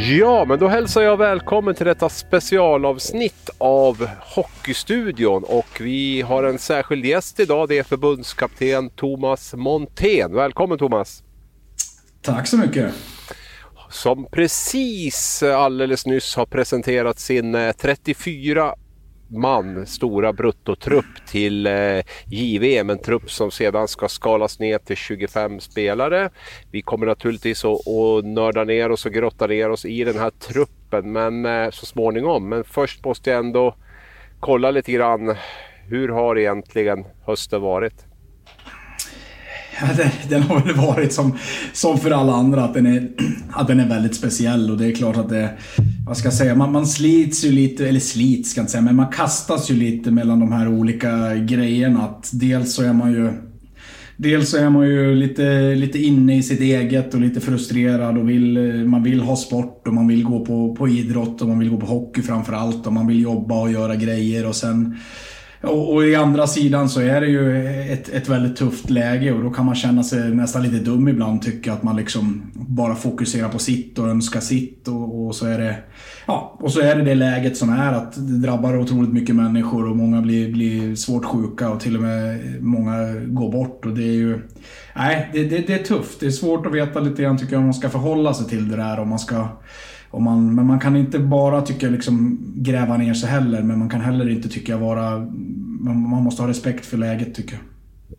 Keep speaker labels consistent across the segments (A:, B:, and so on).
A: Ja, men då hälsar jag välkommen till detta specialavsnitt av Hockeystudion, och vi har en särskild gäst idag. Det är förbundskapten Thomas Montén. Välkommen Thomas.
B: Tack så mycket.
A: Som precis alldeles nyss har presenterat sin 34 man stora bruttotrupp till JVM, en trupp som sedan ska skalas ner till 25 spelare. Vi kommer naturligtvis att nörda ner oss och grotta ner oss i den här truppen, men så småningom. Men först måste jag ändå kolla lite grann, hur har egentligen hösten varit?
B: Ja, den har väl varit som för alla andra, att den är väldigt speciell, och det är klart att det, vad ska jag säga, man slits ju lite, eller slits ska jag inte säga, men man kastas ju lite mellan de här olika grejerna. Att dels så är man ju lite inne i sitt eget och lite frustrerad, och man vill ha sport, och man vill gå på idrott, och man vill gå på hockey framförallt, och man vill jobba och göra grejer, och sen och i andra sidan så är det ju ett väldigt tufft läge, och då kan man känna sig nästan lite dum ibland, tycka att man liksom bara fokuserar på sitt och önskar sitt, och så är det läget som är, att det drabbar otroligt mycket människor, och många blir svårt sjuka, och till och med många går bort, och det är ju det är tufft. Det är svårt att veta lite grann, tycker jag, om man ska förhålla sig till det där, men man kan inte bara tycka liksom gräva ner sig heller, men man kan heller inte tycka man måste ha respekt för läget, tycker jag.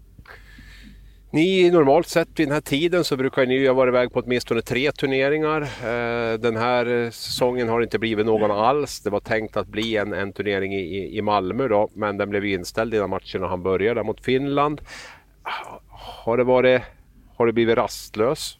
A: Ni normalt sett vid den här tiden så brukar ni ju ha varit iväg på åtminstone 3 turneringar. Den här säsongen har inte blivit någon alls. Det var tänkt att bli en turnering i Malmö då, men den blev inställd innan matchen när han började mot Finland. Har det blivit rastlös?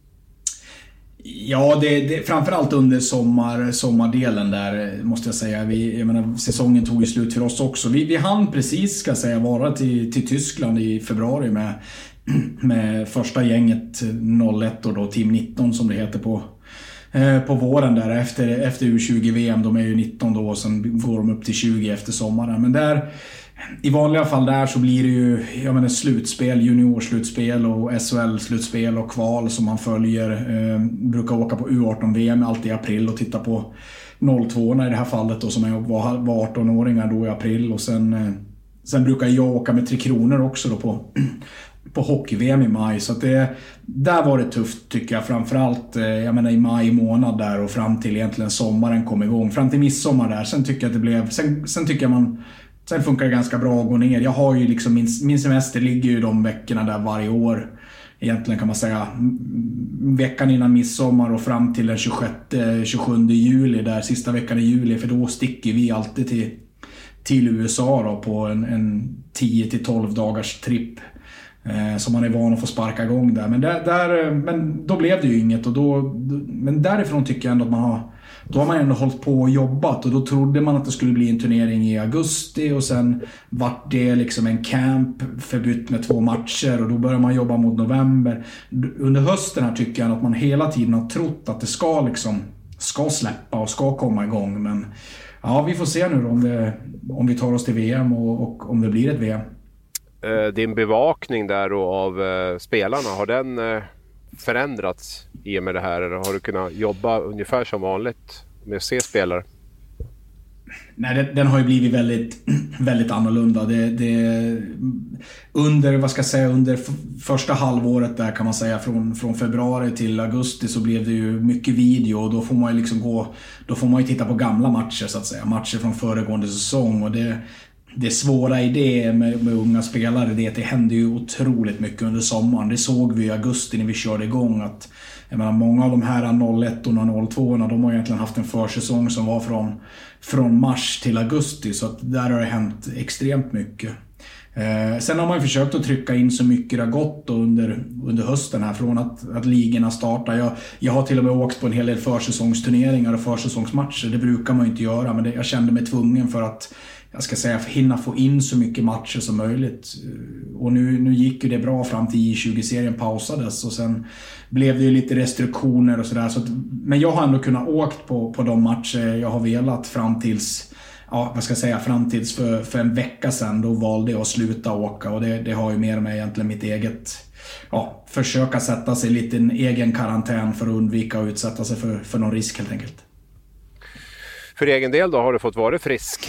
B: Ja, det framförallt under sommardelen där, måste jag säga. Säsongen tog ju slut för oss också. Vi hann precis, ska jag säga, vara till Tyskland i februari med första gänget 01 och då Team 19 som det heter på våren där efter U20-VM. De är ju 19 då, och sen går de upp till 20 efter sommaren. Men där, i vanliga fall där, så blir det ju slutspel, juniorslutspel och SHL-slutspel och kval som man följer. Brukar åka på U18-VM alltid i april och titta på 02-orna i det här fallet då, som var 18-åringar då i april. Och sen brukar jag åka med 3 Kronor också då på hockey-VM i maj. Så att där var det tufft, tycker jag, framförallt i maj månad där, och fram till egentligen sommaren kom igång. Fram till midsommar där, sen tycker jag att det blev, sen tycker jag sen funkar det ganska bra att gå ner. Jag har ju liksom min semester ligger ju de veckorna där varje år. Egentligen kan man säga veckan innan midsommar och fram till den 26-27 juli, där sista veckan i juli, för då sticker vi alltid till USA då, på en 10-12 dagars tripp. Som man är van att få sparka igång där. Men då blev det ju inget, men därifrån tycker jag ändå att då har man ändå hållit på och jobbat, och då trodde man att det skulle bli en turnering i augusti, och sen vart det liksom en camp förbytt med 2 matcher, och då börjar man jobba mot november. Under hösten här tycker jag att man hela tiden har trott att det ska släppa och ska komma igång, men ja, vi får se nu om vi tar oss till VM och om det blir ett VM.
A: Din bevakning där då av spelarna, har den förändrats i och med det här, eller har du kunnat jobba ungefär som vanligt med att se spelare?
B: Nej, den har ju blivit väldigt, väldigt annorlunda. Under första halvåret där, kan man säga, från februari till augusti, så blev det ju mycket video, och då får man ju då får man ju titta på gamla matcher, så att säga, matcher från föregående säsong. Och det svåra i det med unga spelare, det är att det hände ju otroligt mycket under sommaren. Det såg vi i augusti när vi körde igång, att många av de här 01-orna och 02-orna, de har egentligen haft en försäsong som var från mars till augusti, så att där har det hänt extremt mycket. Sen har man ju försökt att trycka in så mycket det har gått under hösten här, från att ligorna startar. Jag har till och med åkt på en hel del försäsongsturneringar och försäsongsmatcher. Det brukar man ju inte göra, men jag kände mig tvungen för att, jag ska säga, hinna få in så mycket matcher som möjligt. Och nu gick ju det bra fram till J20-serien pausades, och sen blev det ju lite restriktioner och sådär. Men jag har ändå kunnat åkt på de matcher jag har velat fram tills ja, vad ska jag säga, fram tills för en vecka sedan, då valde jag att sluta åka, och det har ju mer med egentligen mitt eget, ja, försöka sätta sig lite i en egen karantän för att undvika att utsätta sig för någon risk helt enkelt.
A: För egen del då, har du fått vara frisk?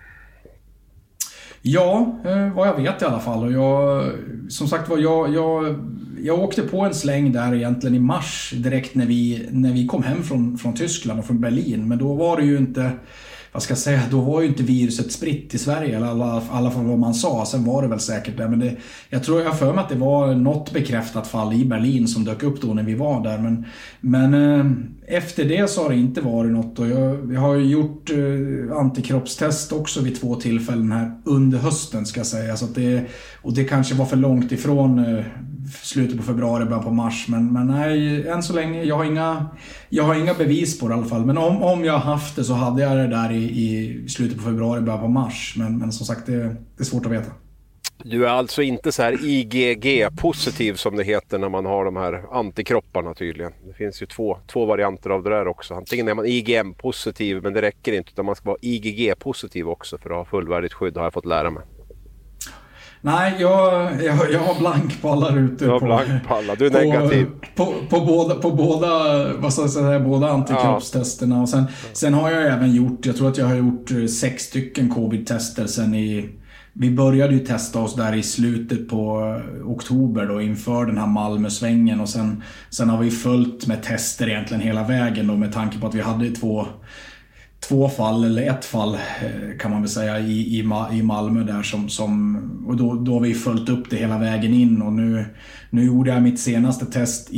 B: Ja, vad jag vet i alla fall. Och som sagt var, jag åkte på en släng där egentligen i mars, direkt när vi kom hem från Tyskland och från Berlin. Men då var det ju inte, vad ska jag säga, då var ju inte viruset spritt i Sverige, eller alla fall vad man sa. Sen var det väl säkert det, men jag tror jag för mig att det var något bekräftat fall i Berlin som dök upp då när vi var där. Men efter det så har det inte varit något, och jag har ju gjort antikroppstest också vid 2 tillfällen här under hösten, ska jag säga. Så att det kanske var för långt ifrån slutet på februari, början på mars, men nej, än så länge, jag har inga bevis på det i alla fall. Men om jag haft det, så hade jag det där i slutet på februari, början på mars. Men som sagt, det är svårt att veta. Du
A: är alltså inte så här IgG-positiv som det heter när man har de här antikropparna tydligen. Det finns ju två varianter av det där också. Antingen är man IgM-positiv, men det räcker inte, utan man ska vara IgG-positiv också för att ha fullvärdigt skydd, har jag fått lära mig. Nej,
B: jag har blank på alla rutor.
A: Du har blank på alla, du är negativ.
B: På båda, vad ska jag säga, båda antikroppstesterna. Och sen har jag även gjort, jag tror att jag har gjort 6 stycken covid-tester sen vi började ju testa oss där i slutet på oktober då, inför den här Malmö-svängen, och sen har vi följt med tester egentligen hela vägen då, med tanke på att vi hade två fall, eller ett fall kan man väl säga, i Malmö där som och då har vi följt upp det hela vägen in, och nu gjorde jag mitt senaste test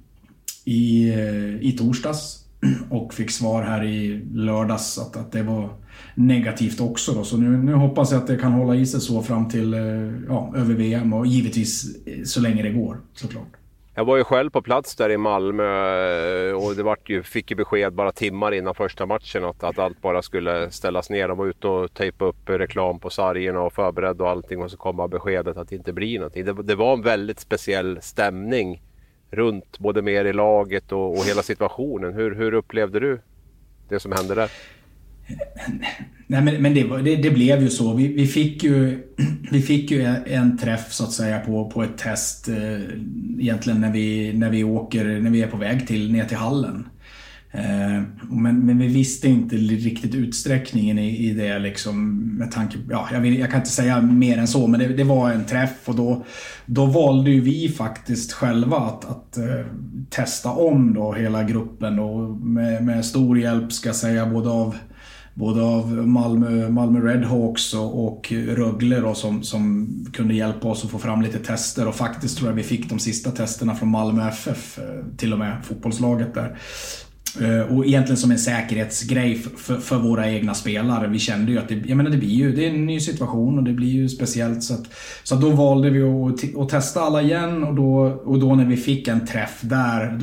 B: i torsdags och fick svar här i lördags att det var negativt också då. Så nu hoppas jag att det kan hålla i sig så fram till över VM, och givetvis så länge det går, såklart.
A: Jag var ju själv på plats där i Malmö, och fick ju besked bara timmar innan första matchen att allt bara skulle ställas ner. De var ute och tejpa upp reklam på sargerna och förberedda och allting, och så kom beskedet att det inte blir någonting. Det var en väldigt speciell stämning runt både med er i laget och hela situationen. Hur upplevde du det som hände där?
B: Nej, men det blev ju så. Vi fick ju en träff så att säga på ett test egentligen när vi är på väg ner till hallen. Men vi visste inte riktigt utsträckningen i det liksom, med tanke, jag kan inte säga mer än så, men det var en träff, och då valde ju vi faktiskt själva att testa om då hela gruppen, och med stor hjälp, ska jag säga, både av Malmö Redhawks och Rögle då, som kunde hjälpa oss att få fram lite tester, och faktiskt tror jag vi fick de sista testerna från Malmö FF, till och med fotbollslaget där. Och egentligen som en säkerhetsgrej för våra egna spelare. Vi kände ju att det är en ny situation, och det blir ju speciellt, så då valde vi att testa alla igen, och då när vi fick en träff där,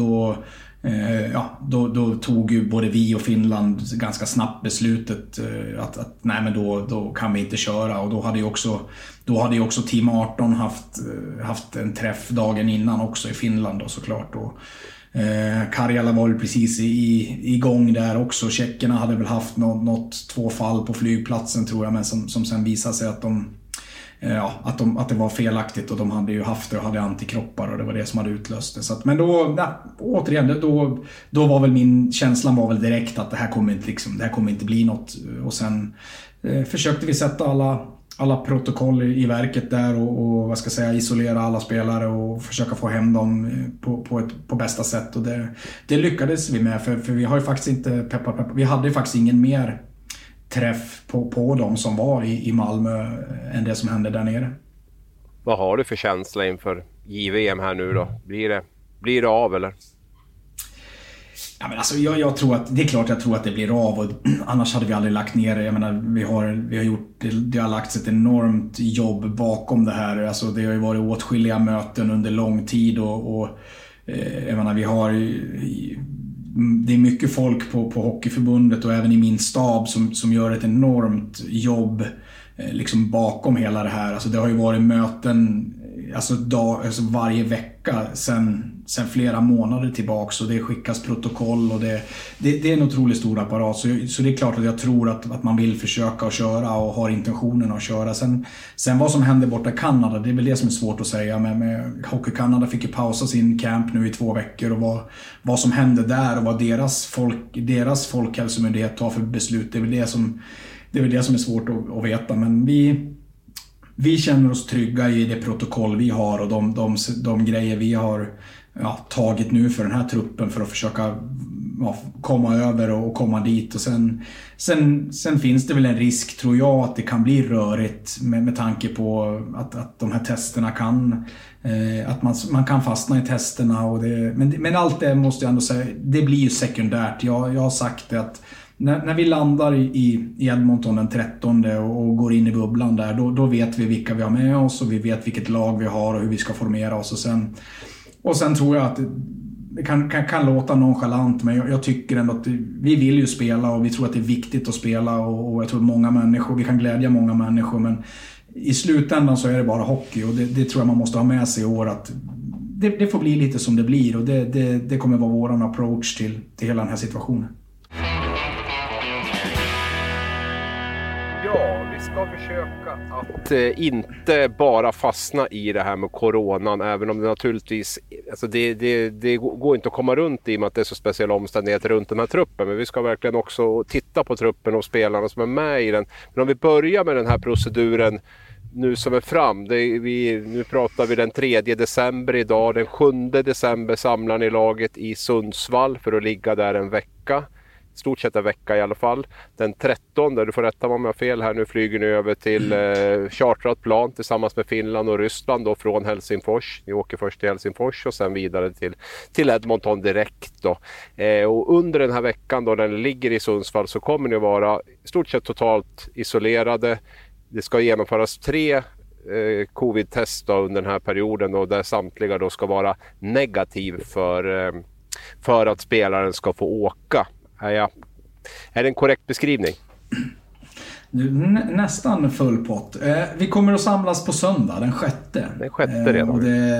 B: då tog ju både vi och Finland ganska snabbt beslutet att nej, men då kan vi inte köra. Och då hade ju också Team 18 haft en träff dagen innan också i Finland då, såklart. Och Karjala var väl precis igång där också. Tjeckerna hade väl haft 2 fall på flygplatsen, tror jag, men som sen visade sig att det var felaktigt, och de hade ju haft det och hade antikroppar, och det var det som hade utlöst det. Så att, men återigen, då var väl känslan var väl direkt att det här kommer inte bli något, och sen försökte vi sätta alla protokoll i verket där, och vad ska jag säga, isolera alla spelare och försöka få hem dem på bästa sätt, och det lyckades vi med, för vi har ju faktiskt inte vi hade ju faktiskt ingen mer träff på dem som var i Malmö än det som hände där nere.
A: Vad har du för känsla inför JVM här nu då? Blir det av, eller?
B: Ja, men alltså, jag tror att det är klart, jag tror att det blir av, och annars hade vi aldrig lagt ner det. Jag menar, det har lagts ett enormt jobb bakom det här. Alltså, det har ju varit åtskilliga möten under lång tid, och jag menar, det är mycket folk på Hockeyförbundet och även i min stab som gör ett enormt jobb liksom bakom hela det här. Alltså, det har ju varit möten alltså varje vecka sen sen flera månader tillbaks, och det skickas protokoll och det är en otroligt stor apparat, så det är klart att jag tror att man vill försöka att köra och har intentionen att köra. Sen vad som händer borta i Kanada, det är väl det som är svårt att säga. Med Hockey Kanada fick ju pausa sin camp nu i 2 veckor, och vad som händer där och vad deras folkhälsomyndighet tar för beslut, det är väl det som är svårt att veta. Men vi känner oss trygga i det protokoll vi har och de grejer vi har tagit nu för den här truppen för att försöka komma över och komma dit. Och sen finns det väl en risk, tror jag, att det kan bli rörigt med tanke på att de här testerna kan, att man kan fastna i testerna. Men allt det måste jag ändå säga, det blir ju sekundärt. Jag har sagt det att när vi landar i Edmonton den 13 och går in i bubblan där, då vet vi vilka vi har med oss och vi vet vilket lag vi har och hur vi ska formera oss. Och sen tror jag att det kan låta nonchalant, men jag tycker ändå att vi vill ju spela och vi tror att det är viktigt att spela, och jag tror vi kan glädja många människor, men i slutändan så är det bara hockey, och det tror jag man måste ha med sig i år, att det får bli lite som det blir, och det kommer vara våran approach till hela den här situationen.
A: Vi ska försöka att inte bara fastna i det här med coronan, även om det naturligtvis, alltså det går inte att komma runt i och med att det är så speciella omständigheter runt den här truppen, men vi ska verkligen också titta på truppen och spelarna som är med i den. Men om vi börjar med den här proceduren nu som är fram, nu pratar vi den 3 december idag, den 7 december samlar ni laget i Sundsvall för att ligga där en vecka. Stort sett en vecka i alla fall. Den 13, du får rätta mig om jag har fel här, nu flyger ni över till chartrat plan tillsammans med Finland och Ryssland då, från Helsingfors. Ni åker först till Helsingfors och sen vidare till Edmonton direkt då. Och under den här veckan då, när ni ligger i Sundsvall, så kommer ni vara stort sett totalt isolerade. Det ska genomföras 3 covid-test under den här perioden, och där samtliga då ska vara negativ för att spelaren ska få åka. Är det en korrekt beskrivning?
B: Nästan full pott. Vi kommer att samlas på söndag, den 6.
A: Den 6 redan.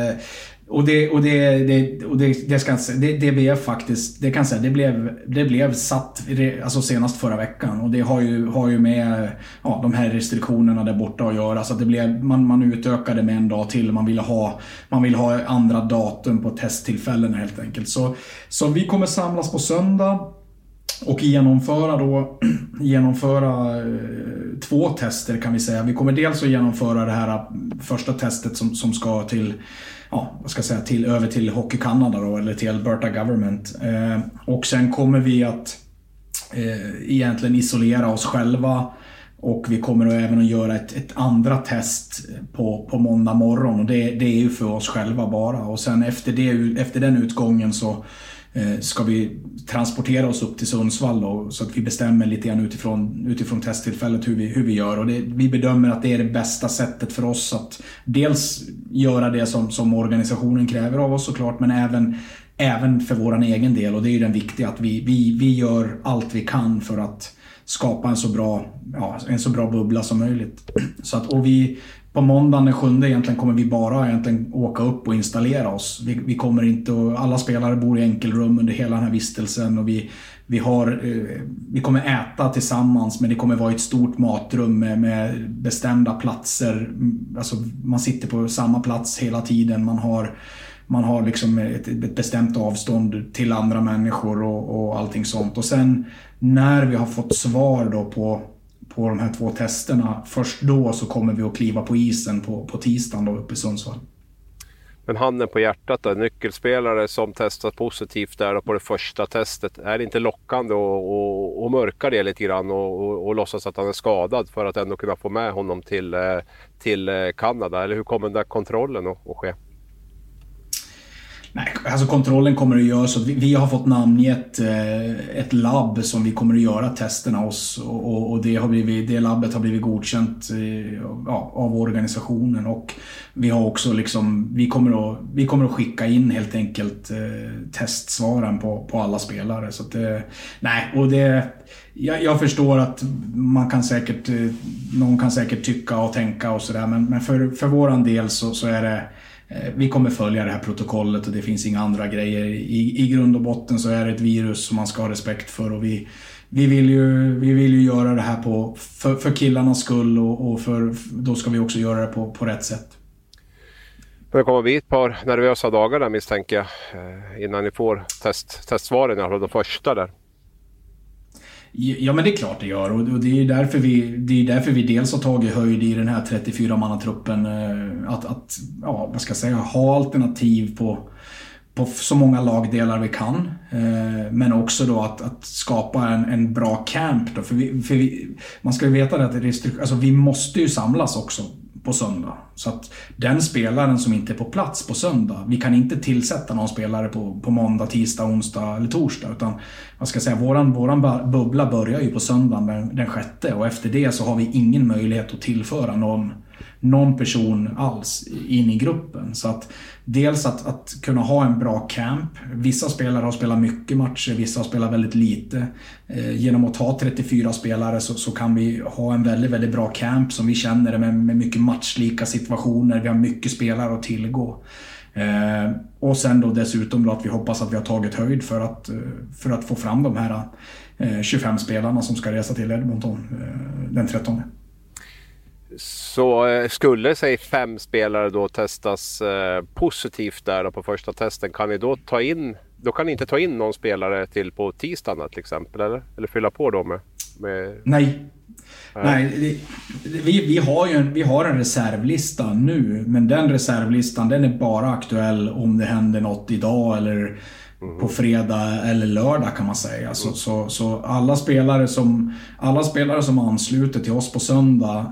B: Det blev faktiskt, det kan säga, det blev satt alltså senast förra veckan, och det har ju med de här restriktionerna där borta att göra, så att det blev, man utökade med en dag till. Man vill ha andra datum på testtillfällen helt enkelt. Så vi kommer samlas på söndag och genomföra 2 tester kan vi säga. Vi kommer dels att genomföra det här första testet som ska till över till Hockey Canada då, eller till Alberta Government. Och sen kommer vi att egentligen isolera oss själva, och vi kommer även att göra ett andra test på måndag morgon, och det är ju för oss själva bara. Och sen efter den utgången så ska vi transportera oss upp till Sundsvall då, så att vi bestämmer lite grann utifrån testtillfället hur vi gör. Och vi bedömer att det är det bästa sättet för oss att dels göra det som organisationen kräver av oss såklart, men även för våran egen del. Och det är ju den viktiga, att vi gör allt vi kan för att skapa en så bra bubbla som möjligt. Så att, och på måndagen den 7 egentligen kommer vi bara åka upp och installera oss. Vi kommer inte, och alla spelare bor i enkelrum under hela den här vistelsen, och vi kommer äta tillsammans, men det kommer vara ett stort matrum med bestämda platser. Alltså man sitter på samma plats hela tiden. Man har liksom ett bestämt avstånd till andra människor och allting sånt. Och sen när vi har fått svar då på de här 2 testerna, först då så kommer vi att kliva på isen på tisdagen då uppe i Sundsvall.
A: Men handen på hjärtat då, nyckelspelare som testat positivt där på det första testet, är det inte lockande och mörka det lite grann och låtsas att han är skadad för att ändå kunna få med honom till Kanada? Eller hur kommer den där kontrollen att ske?
B: Nej, alltså kontrollen kommer att göra så att vi har fått namngett ett labb som vi kommer att göra testerna hos, och det labbet har blivit godkänt av organisationen, och vi har också vi kommer att skicka in helt enkelt testsvaren på alla spelare, så att jag förstår att någon kan säkert tycka och tänka och sådär, men för våran del så är det vi kommer följa det här protokollet och det finns inga andra grejer. I grund och botten så är det ett virus som man ska ha respekt för, och vi vill ju göra det här för killarnas skull, och då ska vi också göra det på rätt sätt.
A: Det kommer bli ett par nervösa dagar där, misstänker jag, innan ni får testsvaren, jag har de första där.
B: Ja, men det är klart det gör, och det är därför vi dels har tagit höjd i den här 34-mannatruppen att vad ska jag säga, ha alternativ på så många lagdelar vi kan, men också då att skapa en bra camp då, för man ska ju veta att alltså vi måste ju samlas också på söndag, så att den spelaren som inte är på plats på söndag, vi kan inte tillsätta någon spelare på måndag, tisdag, onsdag eller torsdag, utan vad ska jag säga, våran bubbla börjar ju på söndagen den 6:e, och efter det så har vi ingen möjlighet att tillföra någon person alls in i gruppen. Så att dels att kunna ha en bra camp. Vissa spelare har spelat mycket matcher, vissa har spelat väldigt lite. Genom att ha 34 spelare så kan vi ha en väldigt, väldigt bra camp som vi känner det, med mycket matchlika situationer. Vi har mycket spelare att tillgå. Och sen då dessutom då att vi hoppas att vi har tagit höjd för att få fram de här 25 spelarna som ska resa till Edmonton den 13.
A: Så skulle sig 5 spelare då testas positivt där då på första testen, kan ni då kan ni inte ta in någon spelare till på tisdagen till exempel, eller fylla på då med...
B: Nej, vi har en reservlista nu, men den reservlistan den är bara aktuell om det händer något idag eller på fredag eller lördag, kan man säga. Så alla spelare som ansluter till oss på söndag,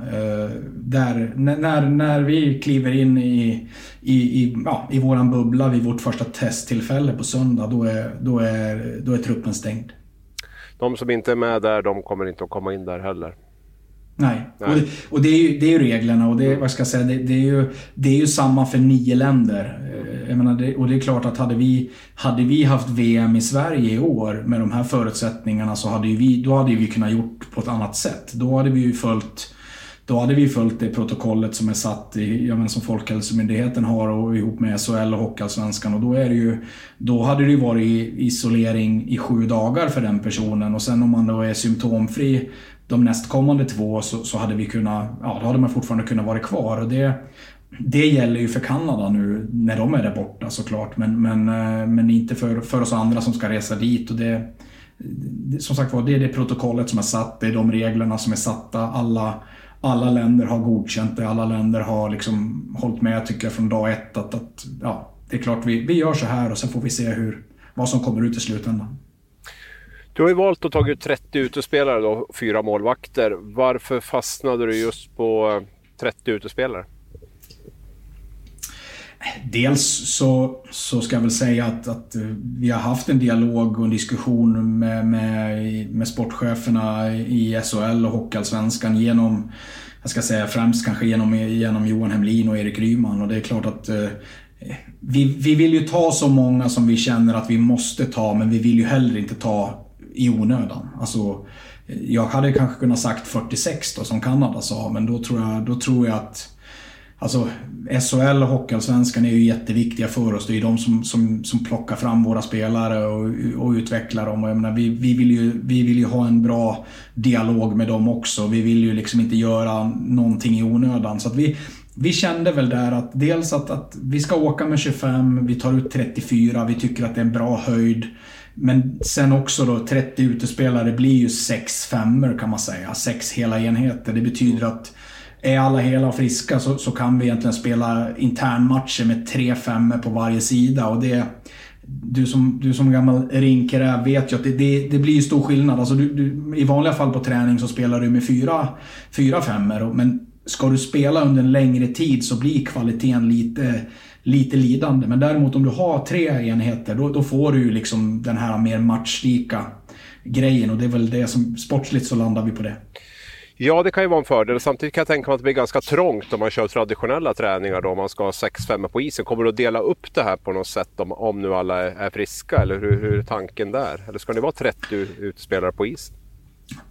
B: när vi kliver in i våran bubbla vid vårt första testtillfälle på söndag, då är truppen stängd.
A: De som inte är med där, de kommer inte att komma in där heller.
B: Nej. Och det är ju reglerna, och det, vad ska jag säga, det är ju samma för 9 länder. Jag menar, och det är klart att hade vi haft VM i Sverige i år med de här förutsättningarna, så hade vi kunnat gjort på ett annat sätt. Då hade vi följt det protokollet som är satt som Folkhälsomyndigheten har, och ihop med SHL och Hockeyallsvenskan, och då hade det ju varit isolering i 7 dagar för den personen, och sen om man då är symptomfri de nästkommande 2, så hade vi då hade man fortfarande kunnat vara kvar, och det gäller ju för Kanada nu när de är där borta såklart, men inte för oss andra som ska resa dit, och det som sagt var, det är det protokollet som är satt, det är de reglerna som är satta, alla länder har godkänt det, alla länder har liksom hållit med, tycker jag, från dag 1 att det är klart vi gör så här, och sen får vi se vad som kommer ut i slutändan.
A: Du har ju valt att ta ut 30 utespelare då, 4 målvakter. Varför fastnade du just på 30 utespelare? Dels
B: så ska jag väl säga att vi har haft en dialog och en diskussion med sportcheferna i SHL och Hockeyallsvenskan genom, jag ska säga främst kanske genom Johan Hemlin och Erik Ryman, och det är klart att vi vill ju ta så många som vi känner att vi måste ta, men vi vill ju heller inte ta i onödan. Alltså, jag hade kanske kunnat sagt 46 då, som Kanada sa, men då tror jag att alltså, SHL och Hockeyallsvenskan är ju jätteviktiga för oss. Det är ju de som plockar fram våra spelare och utvecklar dem. Och jag menar, vi vill ju ha en bra dialog med dem också. Vi vill ju liksom inte göra någonting i onödan. Så att vi kände väl där att dels att vi ska åka med 25, vi tar ut 34, vi tycker att det är en bra höjd. Men sen också då 30 utespelare blir ju 6 femmor, kan man säga. 6 hela enheter. Det betyder att är alla hela och friska så kan vi egentligen spela internmatcher med 3 femmor på varje sida. Och det, du som gammal rinkare vet ju att det blir ju stor skillnad. Alltså i vanliga fall på träning så spelar du med 4 femmor. Men ska du spela under en längre tid så blir kvaliteten lite lidande. Men däremot om du har 3 enheter då får du ju liksom den här mer matchlika grejen. Och det är väl det som sportsligt så landar vi på det.
A: Ja, det kan ju vara en fördel. Samtidigt kan jag tänka mig att det blir ganska trångt om man kör traditionella träningar då. Om man ska ha 6 femmor på isen. Kommer du att dela upp det här på något sätt om nu alla är friska? Eller hur är tanken där? Eller ska det vara 30 utspelare på isen?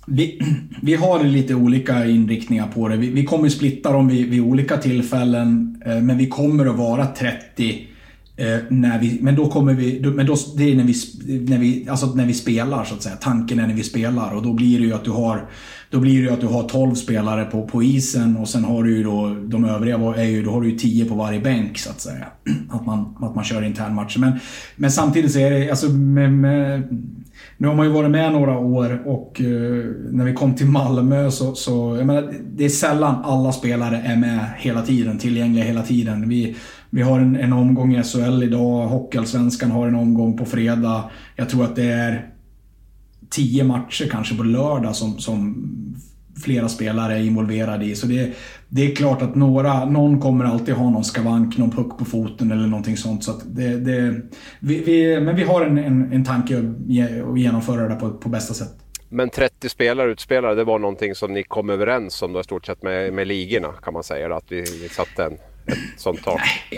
B: Vi har lite olika inriktningar på det. Vi kommer splitta dem vid olika tillfällen, men vi kommer att vara 30 men då kommer vi, men då, det är när vi spelar så att säga. Tanken är när vi spelar, och då blir det ju att du har 12 spelare på isen, och sen har du ju då de övriga då har du ju 10 på varje bänk så att säga. Att man kör internmatcher. Men samtidigt så är det alltså nu har man ju varit med några år, och när vi kom till Malmö så jag menar, det är sällan alla spelare är med hela tiden, tillgängliga hela tiden. Vi har en omgång i SHL idag, Hockeyallsvenskan har en omgång på fredag. Jag tror att det är 10 matcher kanske på lördag som flera spelare är involverade i. Så det är klart att någon kommer alltid ha någon skavank, någon puck på foten eller någonting sånt. Så att men vi har en tanke att genomföra det på bästa sätt. Men
A: 30 spelare utspelare, det var någonting som ni kom överens om då, i stort sett med ligorna, kan man säga, att vi satte ett sånt tak?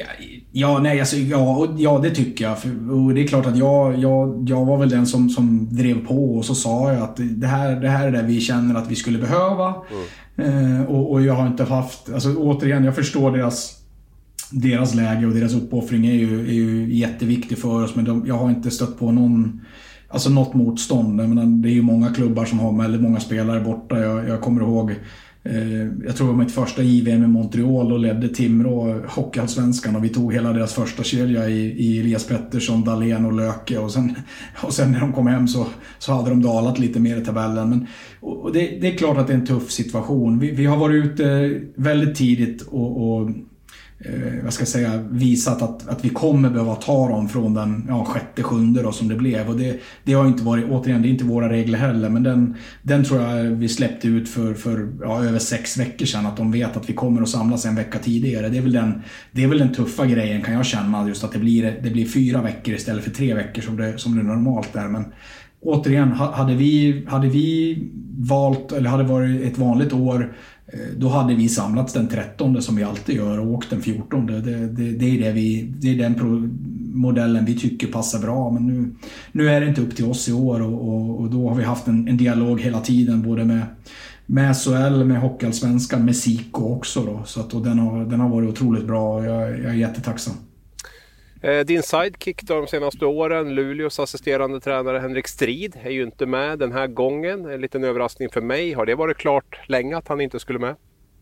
A: Ja, det tycker jag. Och det är klart att jag var väl den som drev på, och så sa jag att det här är det vi känner att vi skulle behöva. Och jag har inte haft, alltså återigen, jag förstår deras läge, och deras uppoffring är ju jätteviktig för oss, men jag har inte stött på något motstånd. Jag menar, det är ju många klubbar som har väldigt många spelare borta. Jag kommer ihåg, jag tror det var mitt första JVM i Montreal, och ledde Timrå Hockeyallsvenskan, och vi tog hela deras första kedja i Elias Pettersson, Dahlén och Löke, och sen när de kom hem så hade de dalat lite mer i tabellen. Men och det är klart att det är en tuff situation. Vi har varit ute väldigt tidigt och vad ska jag säga, visat att vi kommer behöva ta dem från den 6-7 då som det blev, och det har inte varit, återigen, det är inte våra regler heller, men den tror jag vi släppte ut för över 6 veckor sedan, att de vet att vi kommer att samlas en vecka tidigare. Det är väl den tuffa grejen, kan jag känna, just att det blir 4 veckor istället för 3 veckor som det normalt är. Men återigen, hade vi valt, eller hade varit ett vanligt år, då hade vi samlats den 13 som vi alltid gör, och åkt den 14. Det är den modellen vi tycker passar bra, men nu är det inte upp till oss i år, och då har vi haft en dialog hela tiden, både med SHL, med Hockeyallsvenskan, med Siko också då, så att, och den har varit otroligt bra, och jag är jättetacksam. Din sidekick de senaste åren, Luleås assisterande tränare Henrik Strid, är ju inte med den här gången. En liten överraskning för mig. Har det varit klart länge att han inte skulle med?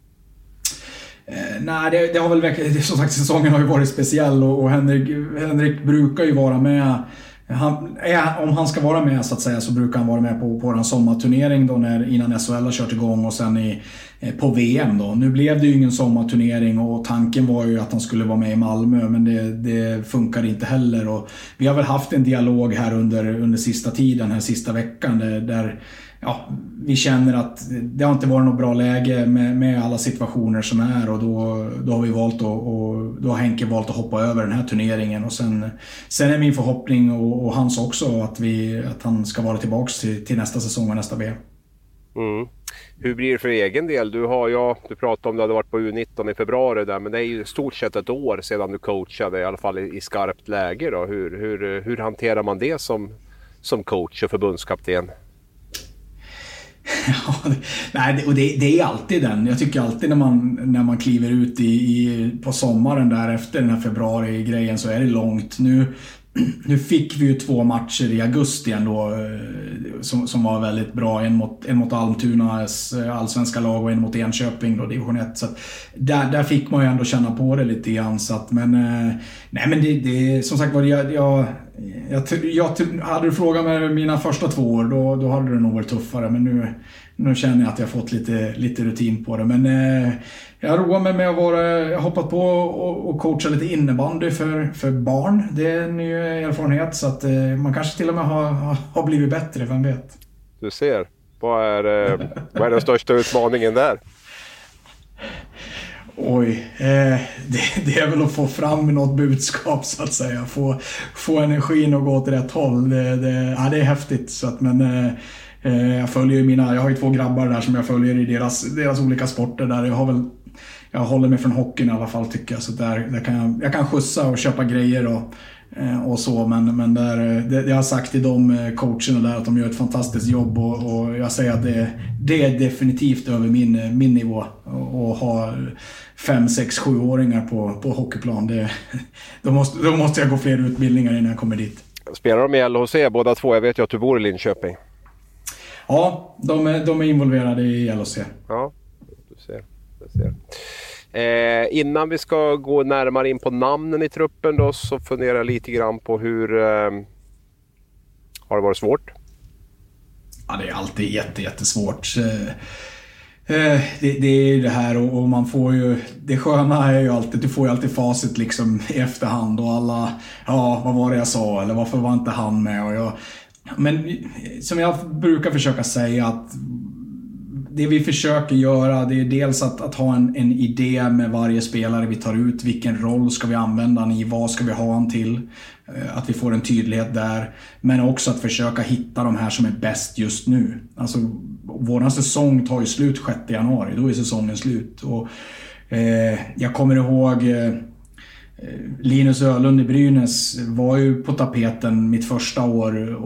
B: Nej, det har väl verkligen, som sagt, säsongen har ju varit speciell, och Henrik brukar ju vara med. Om han ska vara med så att säga, så brukar han vara med på en sommarturnering då, innan SHL har kört igång, och sen på VM då. Nu blev det ju ingen sommarturnering, och tanken var ju att han skulle vara med i Malmö, men det funkar inte heller, och vi har väl haft en dialog här under sista tiden, här sista veckan, där vi känner att det har inte varit något bra läge med alla situationer som är, och då har vi valt då har Henke valt att hoppa över den här turneringen, och sen är min förhoppning och hans också att han ska vara tillbaks till nästa säsong och nästa VM.
A: Hur blir det för egen del? Du pratade om det hade varit på U19 i februari där, men det är ju stort sett ett år sedan du coachade, i alla fall i skarpt läge då. Hur hanterar man det som coach och förbundskapten?
B: Och det är alltid den. Jag tycker alltid när man kliver ut på sommaren där efter den här februari-grejen, så är det långt. Nu fick vi ju 2 matcher i augusti ändå som var väldigt bra. En mot Almtunas allsvenska lag, och en mot Enköping då, division 1. Så att där fick man ju ändå känna på det lite grann. Så att, men det som sagt var, jag hade du frågat mig mina första 2 år, då hade det nog varit tuffare. Men nu känner jag att jag fått lite rutin på det. Men jag roar mig med jag har hoppat på och coacha lite innebandy för barn. Det är en ny erfarenhet, så att man kanske till och med har blivit bättre, vem vet.
A: Du ser, vad är den största utmaningen där?
B: Oj, det är väl att få fram något budskap, så att säga. Få energin att gå åt rätt håll. Det är häftigt. Så att, men jag följer ju jag har ju 2 grabbar där som jag följer i deras olika sporter där. jag håller mig från hockeyn i alla fall, tycker jag. Så där kan jag kan skjutsa och köpa grejer och så, men det jag har sagt till de coacherna där att de gör ett fantastiskt jobb, och jag säger att det är definitivt över min nivå att ha 5, 6, 7-åringar på hockeyplan. Då måste jag gå fler utbildningar innan jag kommer dit.
A: Spelar de i LHC båda två? Jag vet ju att du bor i Linköping.
B: Ja, de är involverade i LHC.
A: Ja, du ser. Innan vi ska gå närmare in på namnen i truppen då, så funderar jag lite grann på hur har det varit svårt?
B: Ja, det är alltid jättesvårt. Det är ju det här, och man får ju, det sköna är ju alltid, du får ju alltid facit liksom i efterhand, och alla, vad var det jag sa, eller varför var inte han med, men som jag brukar försöka säga, att det vi försöker göra, det är dels att ha en idé med varje spelare vi tar ut. Vilken roll ska vi använda han i? Vad ska vi ha han till? Att vi får en tydlighet där. Men också att försöka hitta de här som är bäst just nu. Alltså, våran säsong tar ju slut 6 januari. Då är säsongen slut. Och jag kommer ihåg Linus Ölund i Brynäs var ju på tapeten mitt första år,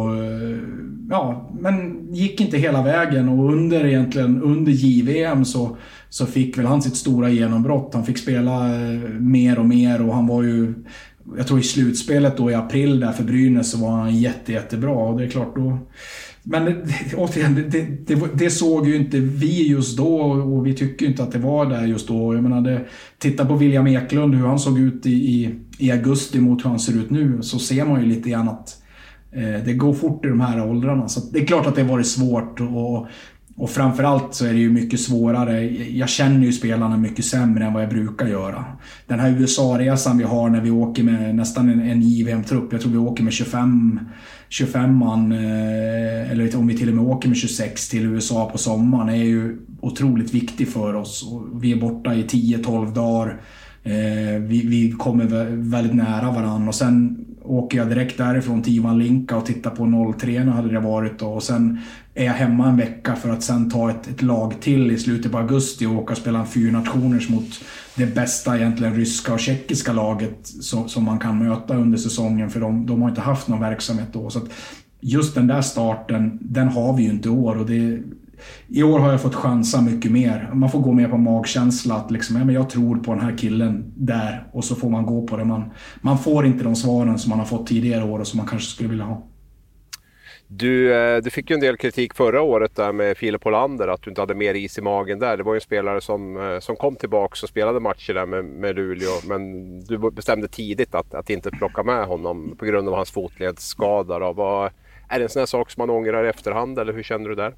B: men gick inte hela vägen, och under JVM så fick väl han sitt stora genombrott. Han fick spela mer och mer, och han var ju, jag tror i slutspelet då i april där för Brynäs, så var han jättebra, och det är klart då. Men återigen, det såg ju inte vi just då, och vi tycker inte att det var där just då. Jag menar, titta på William Eklund, hur han såg ut i augusti mot hur han ser ut nu, så ser man ju lite grann att det går fort i de här åldrarna. Så det är klart att det har varit svårt, och framförallt så är det ju mycket svårare. Jag känner ju spelarna mycket sämre än vad jag brukar göra. Den här USA-resan vi har när vi åker med nästan en JVM-trupp, jag tror vi åker med 25 man, eller om vi till och med åker med 26 till USA på sommaren, är ju otroligt viktig för oss. Och vi är borta i 10-12 dagar. Vi kommer väldigt nära varandra, och sen åker jag direkt därifrån till Ivan Linka och tittar på 03 hade det varit då, och sen är jag hemma en vecka för att sen ta ett lag till i slutet på augusti och åka och spela en 4 nationers mot det bästa egentligen ryska och tjeckiska laget som man kan möta under säsongen, för de har inte haft någon verksamhet då. Så att just den där starten, den har vi ju inte i år, och i år har jag fått chansa mycket mer. Man får gå med på magkänsla, att liksom, men jag tror på den här killen där, och så får man gå på det. Man får inte de svaren som man har fått tidigare år och som man kanske skulle vilja ha.
A: Du fick ju en del kritik förra året där med Filip Hollander, att du inte hade mer is i magen där. Det var ju en spelare som kom tillbaka och spelade matcher där med Luleå, men du bestämde tidigt att inte plocka med honom på grund av hans fotledsskada. Är det en sån här sak som man ångrar i efterhand, eller hur känner du där?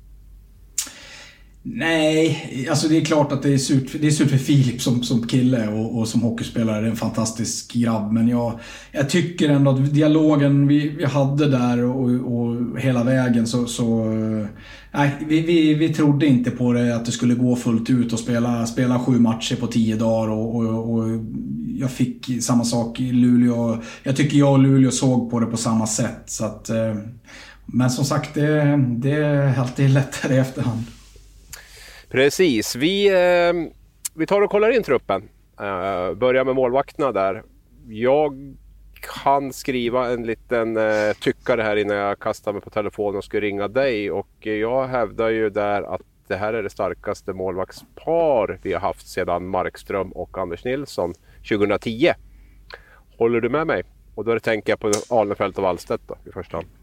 B: Nej, alltså det är klart att det är surt för Filip som kille och som hockeyspelare. Det är en fantastisk grabb, men jag tycker ändå att dialogen vi hade där och hela vägen så nej, vi trodde inte på det, att det skulle gå fullt ut och spela 7 matcher på 10 dagar, och jag fick samma sak i Luleå. Jag tycker jag och Luleå såg på det på samma sätt, så att, men som sagt, det är alltid lättare i efterhand.
A: Precis, vi tar och kollar in truppen. Börjar med målvakterna där. Jag kan skriva en liten tyckare här innan jag kastar mig på telefonen och ska ringa dig. Och jag hävdar ju där att det här är det starkaste målvaktspar vi har haft sedan Markström och Anders Nilsson 2010. Håller du med mig? Och då tänker jag på Alnefelt och Wallstedt då, i första hand.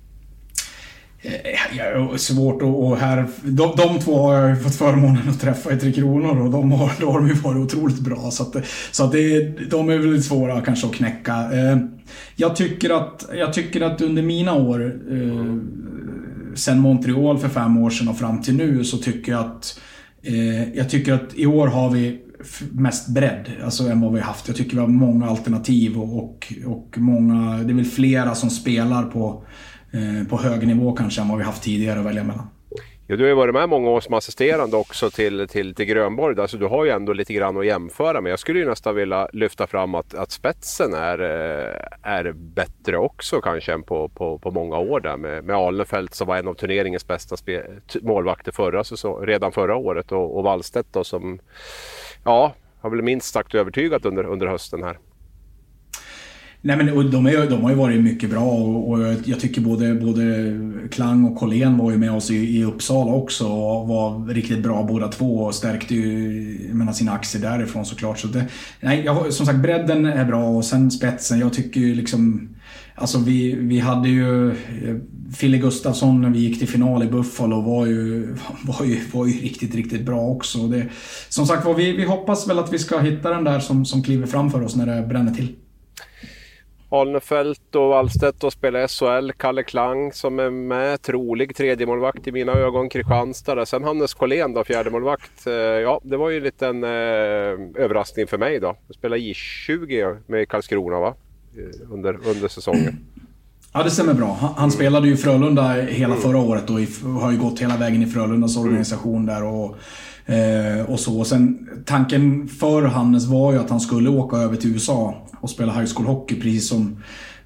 B: Svårt och här, de två har jag fått förmånen att träffa i 3 Kronor, och de har ju varit otroligt bra, så att de är väldigt svåra kanske att knäcka. Jag tycker att under mina år sen Montreal för 5 år sedan och fram till nu, så tycker jag att i år har vi mest bredd, alltså, än vad vi har haft. Jag tycker vi har många alternativ och många, det är väl flera som spelar på hög nivå kanske än vad vi haft tidigare att välja mellan.
A: Ja, du har ju varit med många år som assisterande också till Grönborg, alltså du har ju ändå lite grann att jämföra med. Jag skulle ju nästan vilja lyfta fram att spetsen är bättre också kanske än på många år där med Alnefelt, som var en av turneringens bästa målvakter redan förra året, och Wallstedt då, som Ja, har väl minst sagt övertygat under hösten här.
B: Nej, men de har ju varit mycket bra och jag tycker både Klang och Collén var ju med oss i Uppsala också och var riktigt bra båda två och stärkte ju sina aktier därifrån såklart. Så som sagt, bredden är bra och sen spetsen, jag tycker ju liksom, alltså vi hade ju Fille Gustafsson när vi gick till final i Buffalo var ju riktigt bra också. Det, som sagt var, vi hoppas väl att vi ska hitta den där som kliver framför oss när det bränner till.
A: Alnefelt och Wallstedt och spelar SHL. Kalle Klang som är med, trolig tredje målvakt i mina ögon. Kristianstad där. Sen Hannes Collén då, fjärde målvakt. Ja, det var ju en liten överraskning för mig då. Jag spelar I20 med Karlskrona, va? Under säsongen.
B: Ja, det stämmer bra. Han spelade ju Frölunda hela förra året och har ju gått hela vägen i Frölundas organisation där och så. Och sen tanken för Hannes var ju att han skulle åka över till USA och spela high school hockey, precis som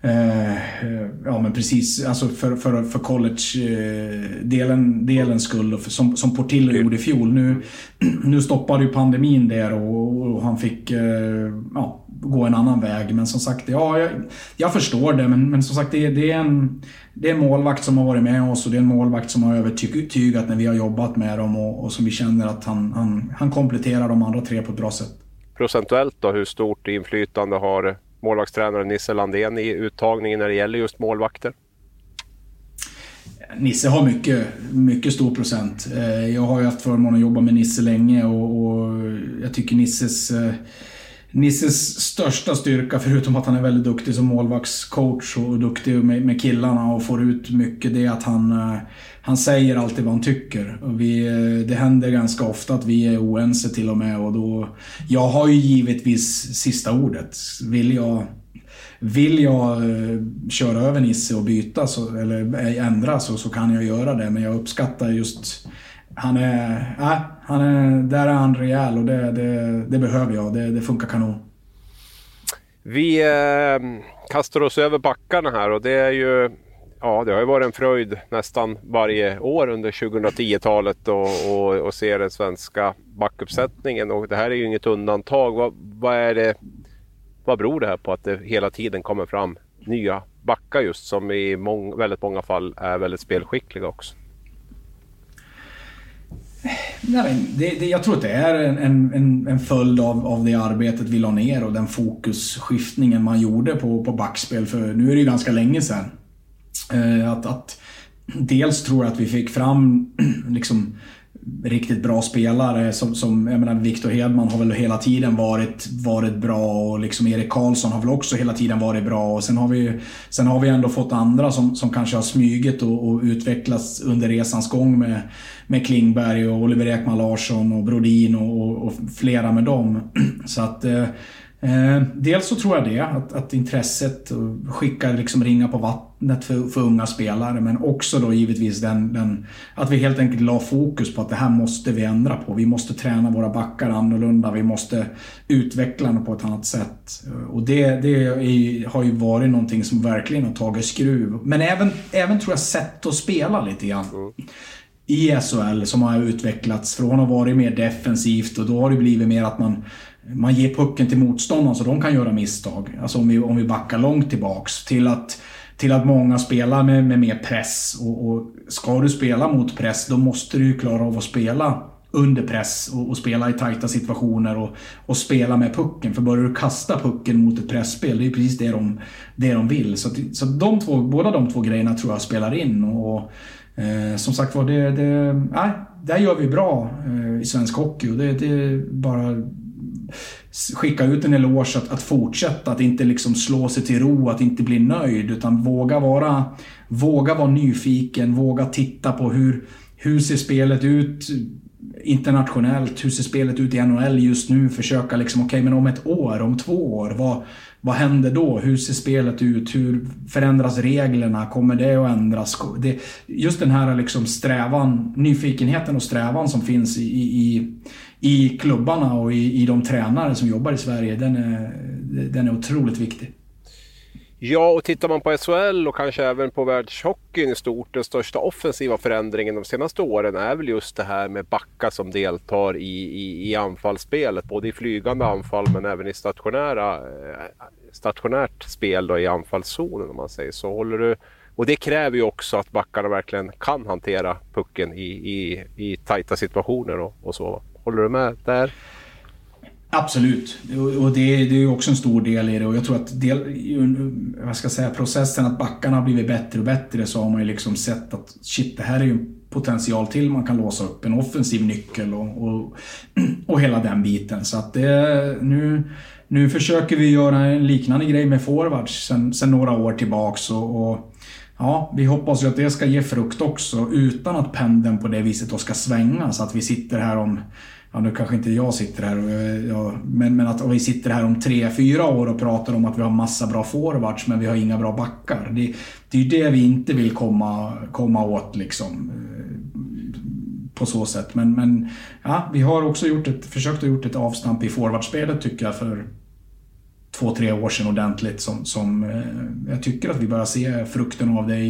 B: precis alltså för college delen skull och som Portillo gjorde i fjol. Nu stoppade ju pandemin där och han fick gå en annan väg, men som sagt, jag förstår det, men som sagt, det är en målvakt som har varit med oss och det är en målvakt som har övertygat när vi har jobbat med dem och som vi känner att han kompletterar de andra tre på ett bra sätt.
A: Procentuellt då, hur stort inflytande har målvaktstränaren Nisse Landén i uttagningen när det gäller just målvakter?
B: Nisse har mycket stor procent. Jag har ju haft förmånen att jobba med Nisse länge och jag tycker Nisses största styrka, förutom att han är väldigt duktig som målvaktscoach och duktig med killarna och får ut mycket, det är att han säger alltid vad han tycker. Och det händer ganska ofta att vi är oense till och med, och då, jag har ju givetvis sista ordet. Vill jag köra över Nisse och byta eller ändra så kan jag göra det, men jag uppskattar just där är han rejäl och det behöver jag. Det funkar kanon. Vi
A: kastar oss över backarna här och det är ju, det har ju varit en fröjd nästan varje år under 2010-talet och se den svenska backuppsättningen, och det här är ju inget undantag. Vad beror det här på att det hela tiden kommer fram nya backar just som i väldigt många fall är väldigt spelskickliga också?
B: Jag tror att det är en följd av det arbetet vi la ner och den fokusskiftningen man gjorde på backspel, för nu är det ju ganska länge sedan. Att dels tror jag att vi fick fram liksom riktigt bra spelare som jag menar, Victor Hedman har väl hela tiden varit bra, och liksom Erik Karlsson har väl också hela tiden varit bra, och sen har vi ändå fått andra som kanske har smygit och utvecklats under resans gång med Klingberg och Oliver Ekman Larsson och Brodin och flera med dem. Så att dels så tror jag det att intresset skickar liksom ringa på vattnet för unga spelare, men också då givetvis den att vi helt enkelt la fokus på att det här måste vi ändra på. Vi måste träna våra backar annorlunda, vi måste utveckla dem på ett annat sätt, och det har ju varit någonting som verkligen har tagit skruv, men även tror jag sätt att spela lite grann i SHL som har utvecklats från att vara mer defensivt, och då har det blivit mer att man ger pucken till motståndaren så de kan göra misstag. Alltså om vi backar långt tillbaks till att många spelar med mer press, och ska du spela mot press då måste du ju klara av att spela under press och spela i tajta situationer och spela med pucken, för börjar du kasta pucken mot ett pressspel, det är precis det de vill. Så båda de två grejerna tror jag spelar in, och som sagt var där gör vi bra i svensk hockey, och det är bara skicka ut en eloge att fortsätta, att inte liksom slå sig till ro, att inte bli nöjd, utan våga vara nyfiken, våga titta på hur ser spelet ut internationellt, hur ser spelet ut i NHL just nu, försöka liksom, okej, men om ett år, om 2 år, vad händer då? Hur ser spelet ut? Hur förändras reglerna? Kommer det att ändras? Just den här liksom strävan, nyfikenheten och strävan som finns i klubbarna och i de tränare som jobbar i Sverige, den är otroligt viktig.
A: Ja, och tittar man på SHL och kanske även på världshockeyn i stort, den största offensiva förändringen de senaste åren är väl just det här med backar som deltar i anfallsspelet, både i flygande anfall men även i stationärt spel då, i anfallszonen om man säger så. Håller du, och det kräver ju också att backarna verkligen kan hantera pucken i tajta situationer och så. Håller du med där?
B: Absolut, och det är ju också en stor del i det, och jag tror att processen att backarna har blivit bättre och bättre, så har man ju liksom sett att shit, det här är ju en potential till, man kan låsa upp en offensiv nyckel och hela den biten. Så att nu försöker vi göra en liknande grej med forwards sen några år tillbaks, och ja, vi hoppas ju att det ska ge frukt också, utan att pendeln på det viset då ska svänga, så att vi sitter här om, ja, nu kanske inte jag sitter här, men att vi sitter här om 3-4 år och pratar om att vi har massa bra forwards men vi har inga bra backar. Det är ju det vi inte vill komma åt liksom, på så sätt. Men ja, vi har också försökt att gjort ett avstamp i forwardspelet, tycker jag, för 2-3 år sedan ordentligt, som jag tycker att vi börjar se frukten av det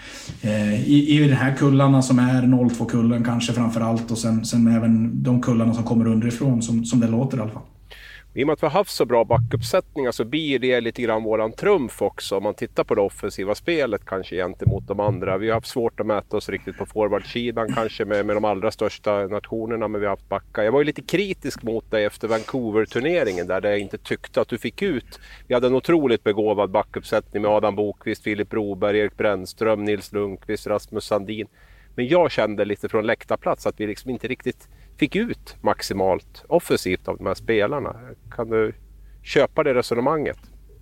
B: i den här kullarna som är 02-kullen kanske framförallt, och sen även de kullarna som kommer underifrån, som det låter i alla fall.
A: I och med att vi har haft så bra backuppsättningar så blir det lite grann våran trumf också. Om man tittar på det offensiva spelet kanske gentemot de andra. Vi har haft svårt att mäta oss riktigt på forwardsidan kanske med de allra största nationerna, men vi har haft backar. Jag var ju lite kritisk mot dig efter Vancouver-turneringen där jag inte tyckte att du fick ut. Vi hade en otroligt begåvad backuppsättning med Adam Bokvist, Filip Broberg, Erik Brännström, Nils Lundqvist, Rasmus Sandin. Men jag kände lite från läktarplats att vi liksom inte riktigt fick ut maximalt offensivt av de här spelarna. Kan du köpa det resonemanget?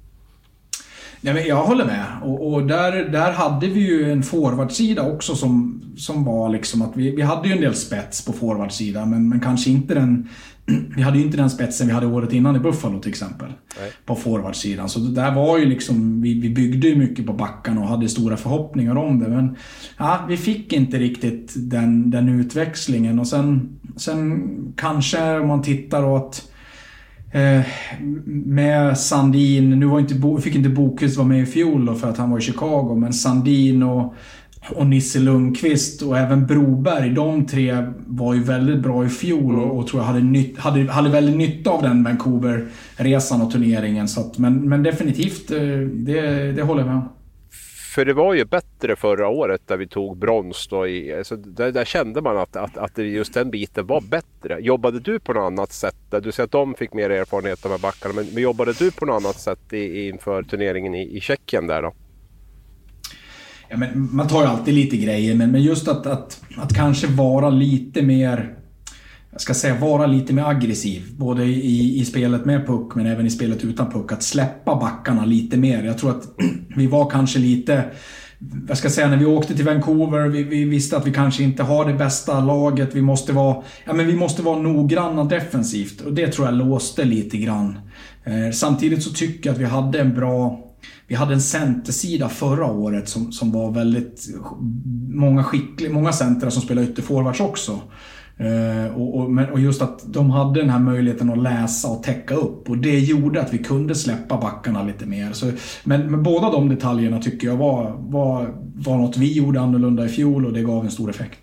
B: Nej, men jag håller med. Och där hade vi ju en forwardsida också som var liksom att vi hade ju en del spets på forwardsidan, men kanske inte den. Vi hade ju inte den spetsen vi hade året innan i Buffalo till exempel. Nej. På forwardsidan. Så där var ju liksom, vi byggde ju mycket på backarna och hade stora förhoppningar om det. Men ja, vi fick inte riktigt den utväxlingen. Och sen kanske om man tittar åt med Sandin, nu fick inte Bokvist vara med i fjol då, för att han var i Chicago, men Sandin och Nisse Lundqvist och även Broberg, de tre var ju väldigt bra i fjol och tror jag hade väldigt nytta av den Vancouver-resan och turneringen. Så att, men definitivt, det håller jag med om.
A: För det var ju bättre förra året där vi tog brons då alltså där kände man att just den biten var bättre. Jobbade du på något annat sätt? Du säger att de fick mer erfarenhet av de här backarna, men jobbade du på något annat sätt inför turneringen i Tjeckien där då?
B: Ja, men man tar ju alltid lite grejer, men just att kanske vara lite mer, jag ska säga, vara lite mer aggressiv, både i spelet med puck men även i spelet utan puck, att släppa backarna lite mer. Jag tror att vi var kanske lite, jag ska säga, när vi åkte till Vancouver, vi visste att vi kanske inte har det bästa laget, vi måste vara noggranna defensivt, och det tror jag låste lite grann. Samtidigt så tycker jag att vi hade en centersida förra året som var väldigt många centrar som spelade ytterforwards också. Och just att de hade den här möjligheten att läsa och täcka upp, och det gjorde att vi kunde släppa backarna lite mer. Så, men båda de detaljerna tycker jag var något vi gjorde annorlunda i fjol, och det gav en stor effekt.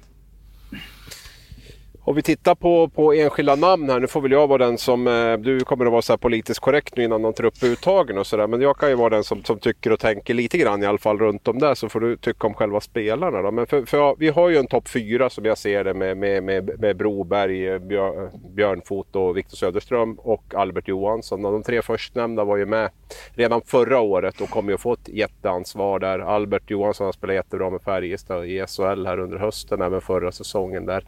A: Om vi tittar på enskilda namn här, nu får väl jag vara den som, du kommer att vara så här politiskt korrekt nu innan de tar upp uttagen och sådär, men jag kan ju vara den som tycker och tänker lite grann i alla fall runt om där, så får du tycka om själva spelarna då. Men för vi har ju en topp 4 som jag ser det med Broberg, Björnfot och Viktor Söderström och Albert Johansson. De 3 förstnämnda var ju med redan förra året och kommer ju få ett jätteansvar där. Albert Johansson har spelat jättebra med Färjestad i SHL här under hösten, även förra säsongen där.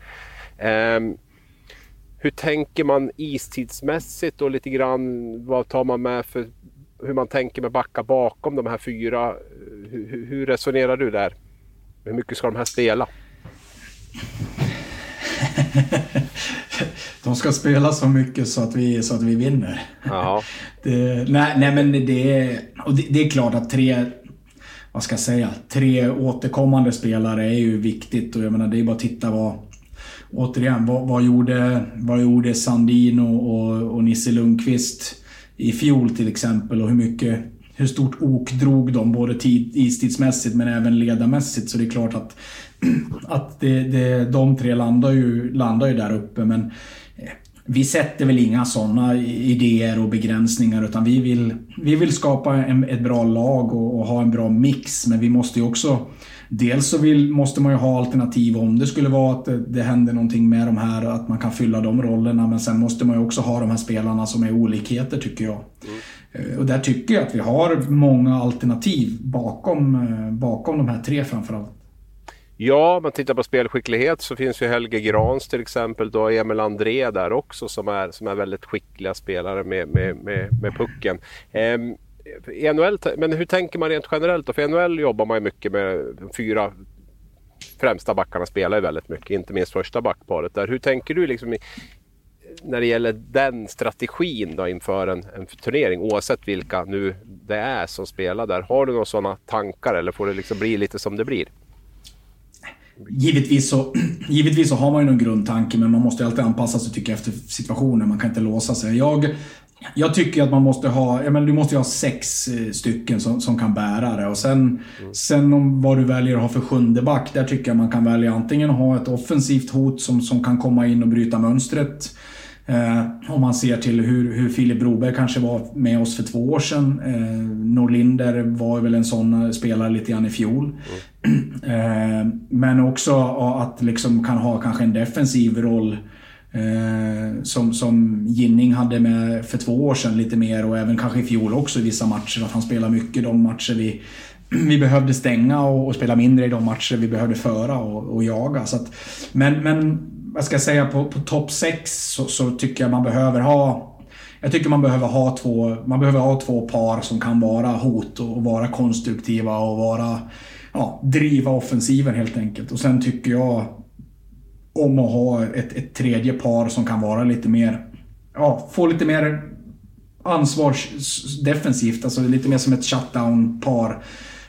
A: Hur tänker man istidsmässigt och lite grann vad tar man med för hur man tänker med backa bakom de här 4? Hur resonerar du där? Hur mycket ska de här spela?
B: De ska spela så mycket så att vi vinner.
A: Jaha.
B: Men det är klart att 3 återkommande spelare är ju viktigt, och jag menar, det är bara att titta vad gjorde Sandin och Nisse Lundqvist i fjol till exempel, och hur hur stort ok drog de både istidsmässigt men även ledarmässigt, så det är klart att de tre landar ju där uppe, men vi sätter väl inga sådana idéer och begränsningar, utan vi vill skapa ett bra lag och ha en bra mix, men vi måste ju också, dels så måste man ju ha alternativ om det skulle vara att det händer någonting med de här, att man kan fylla de rollerna, men sen måste man ju också ha de här spelarna som är olikheter, tycker jag. Och där tycker jag att vi har många alternativ bakom de här tre framförallt.
A: Ja, man tittar på spelskicklighet så finns ju Helge Grans till exempel, då Emil André där också som är väldigt skickliga spelare med pucken. I NHL, men hur tänker man rent generellt då? För i NHL jobbar man ju mycket med de 4 främsta backarna, spelar ju väldigt mycket, inte minst första backparet där. Hur tänker du liksom när det gäller den strategin då inför en turnering, oavsett vilka nu det är som spelar där? Har du några sådana tankar eller får det liksom bli lite som det blir?
B: Givetvis så har man ju någon grundtanke, men man måste alltid anpassa sig, tycker jag, efter situationen. Man kan inte låsa sig. Jag tycker att man måste ha, du måste ha 6 stycken som kan bära det. Och sen om vad du väljer att ha för sjunde back, där tycker jag man kan välja antingen att ha ett offensivt hot som kan komma in och bryta mönstret. Om man ser till hur Filip Broberg kanske var med oss för 2 år sedan. Norlinder var väl en sån spelare lite grann i fjol. Men också att liksom kan ha kanske en defensiv roll som Ginning hade med för 2 år sedan lite mer, och även kanske i fjol också i vissa matcher, att han spelar mycket de matcher vi behövde stänga och spela mindre i de matcher vi behövde föra och jaga. Så att, men vad ska jag säga, på topp 6 så tycker jag man behöver ha 2 par som kan vara hot och vara konstruktiva och driva offensiven helt enkelt. Och sen tycker jag om att ha ett tredje par som kan vara lite mer, få lite mer ansvars defensivt, alltså lite mer som ett shutdown-par.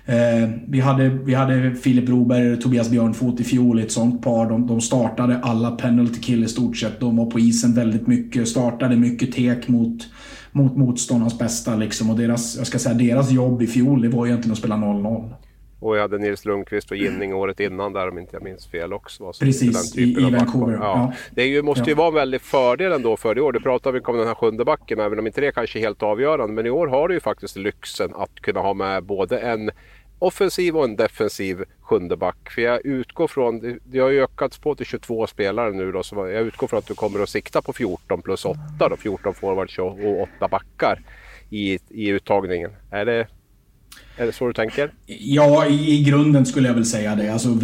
B: Vi hade Filip Broberg och Tobias Björnfot i fjol i ett sånt par. De startade alla penalty kill i stort sett. De var på isen väldigt mycket, startade mycket tek mot motståndarnas bästa liksom. Och deras jobb i fjol, det var egentligen att spela 0-0.
A: Och jag hade Nils Lundqvist och Ginning året innan där, om inte jag minns fel också.
B: Precis, i Vancouver.
A: Ja. Det måste ju vara en väldig fördel ändå för i år. Det pratar vi om den här sjunde backen, även om inte det är kanske helt avgörande. Men i år har du ju faktiskt lyxen att kunna ha med både en offensiv och en defensiv sjunde back. För jag utgår från, det har ju ökats på till 22 spelare nu då, så jag utgår från att du kommer att sikta på 14 plus 8 då, 14 forwards och 8 backar i uttagningen. Är det så du tänker?
B: Ja, i grunden skulle jag väl säga det. Alltså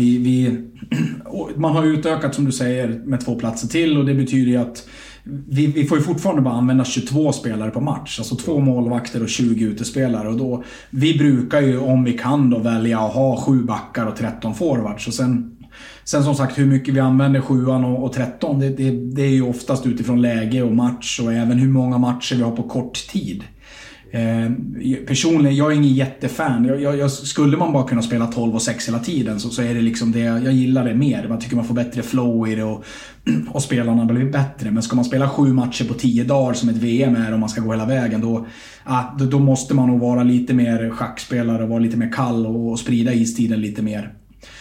B: man har utökat, som du säger, med 2 platser till, och det betyder ju att vi får ju fortfarande bara använda 22 spelare på match. Alltså 2 målvakter och 20 utespelare. Och då, vi brukar ju, om vi kan då, välja att ha 7 backar och 13 forwards. Och sen som sagt, hur mycket vi använder 7an och 13, det är ju oftast utifrån läge och match, och även hur många matcher vi har på kort tid. Personligen, jag är ingen jättefan. Skulle man bara kunna spela 12 och 6 hela tiden, så är det liksom det, jag gillar det mer. Man tycker man får bättre flow i det och spelarna blir bättre. Men ska man spela 7 matcher på 10 dagar som ett VM är, om man ska gå hela vägen, då måste man nog vara lite mer schackspelare och vara lite mer kall och sprida istiden lite mer.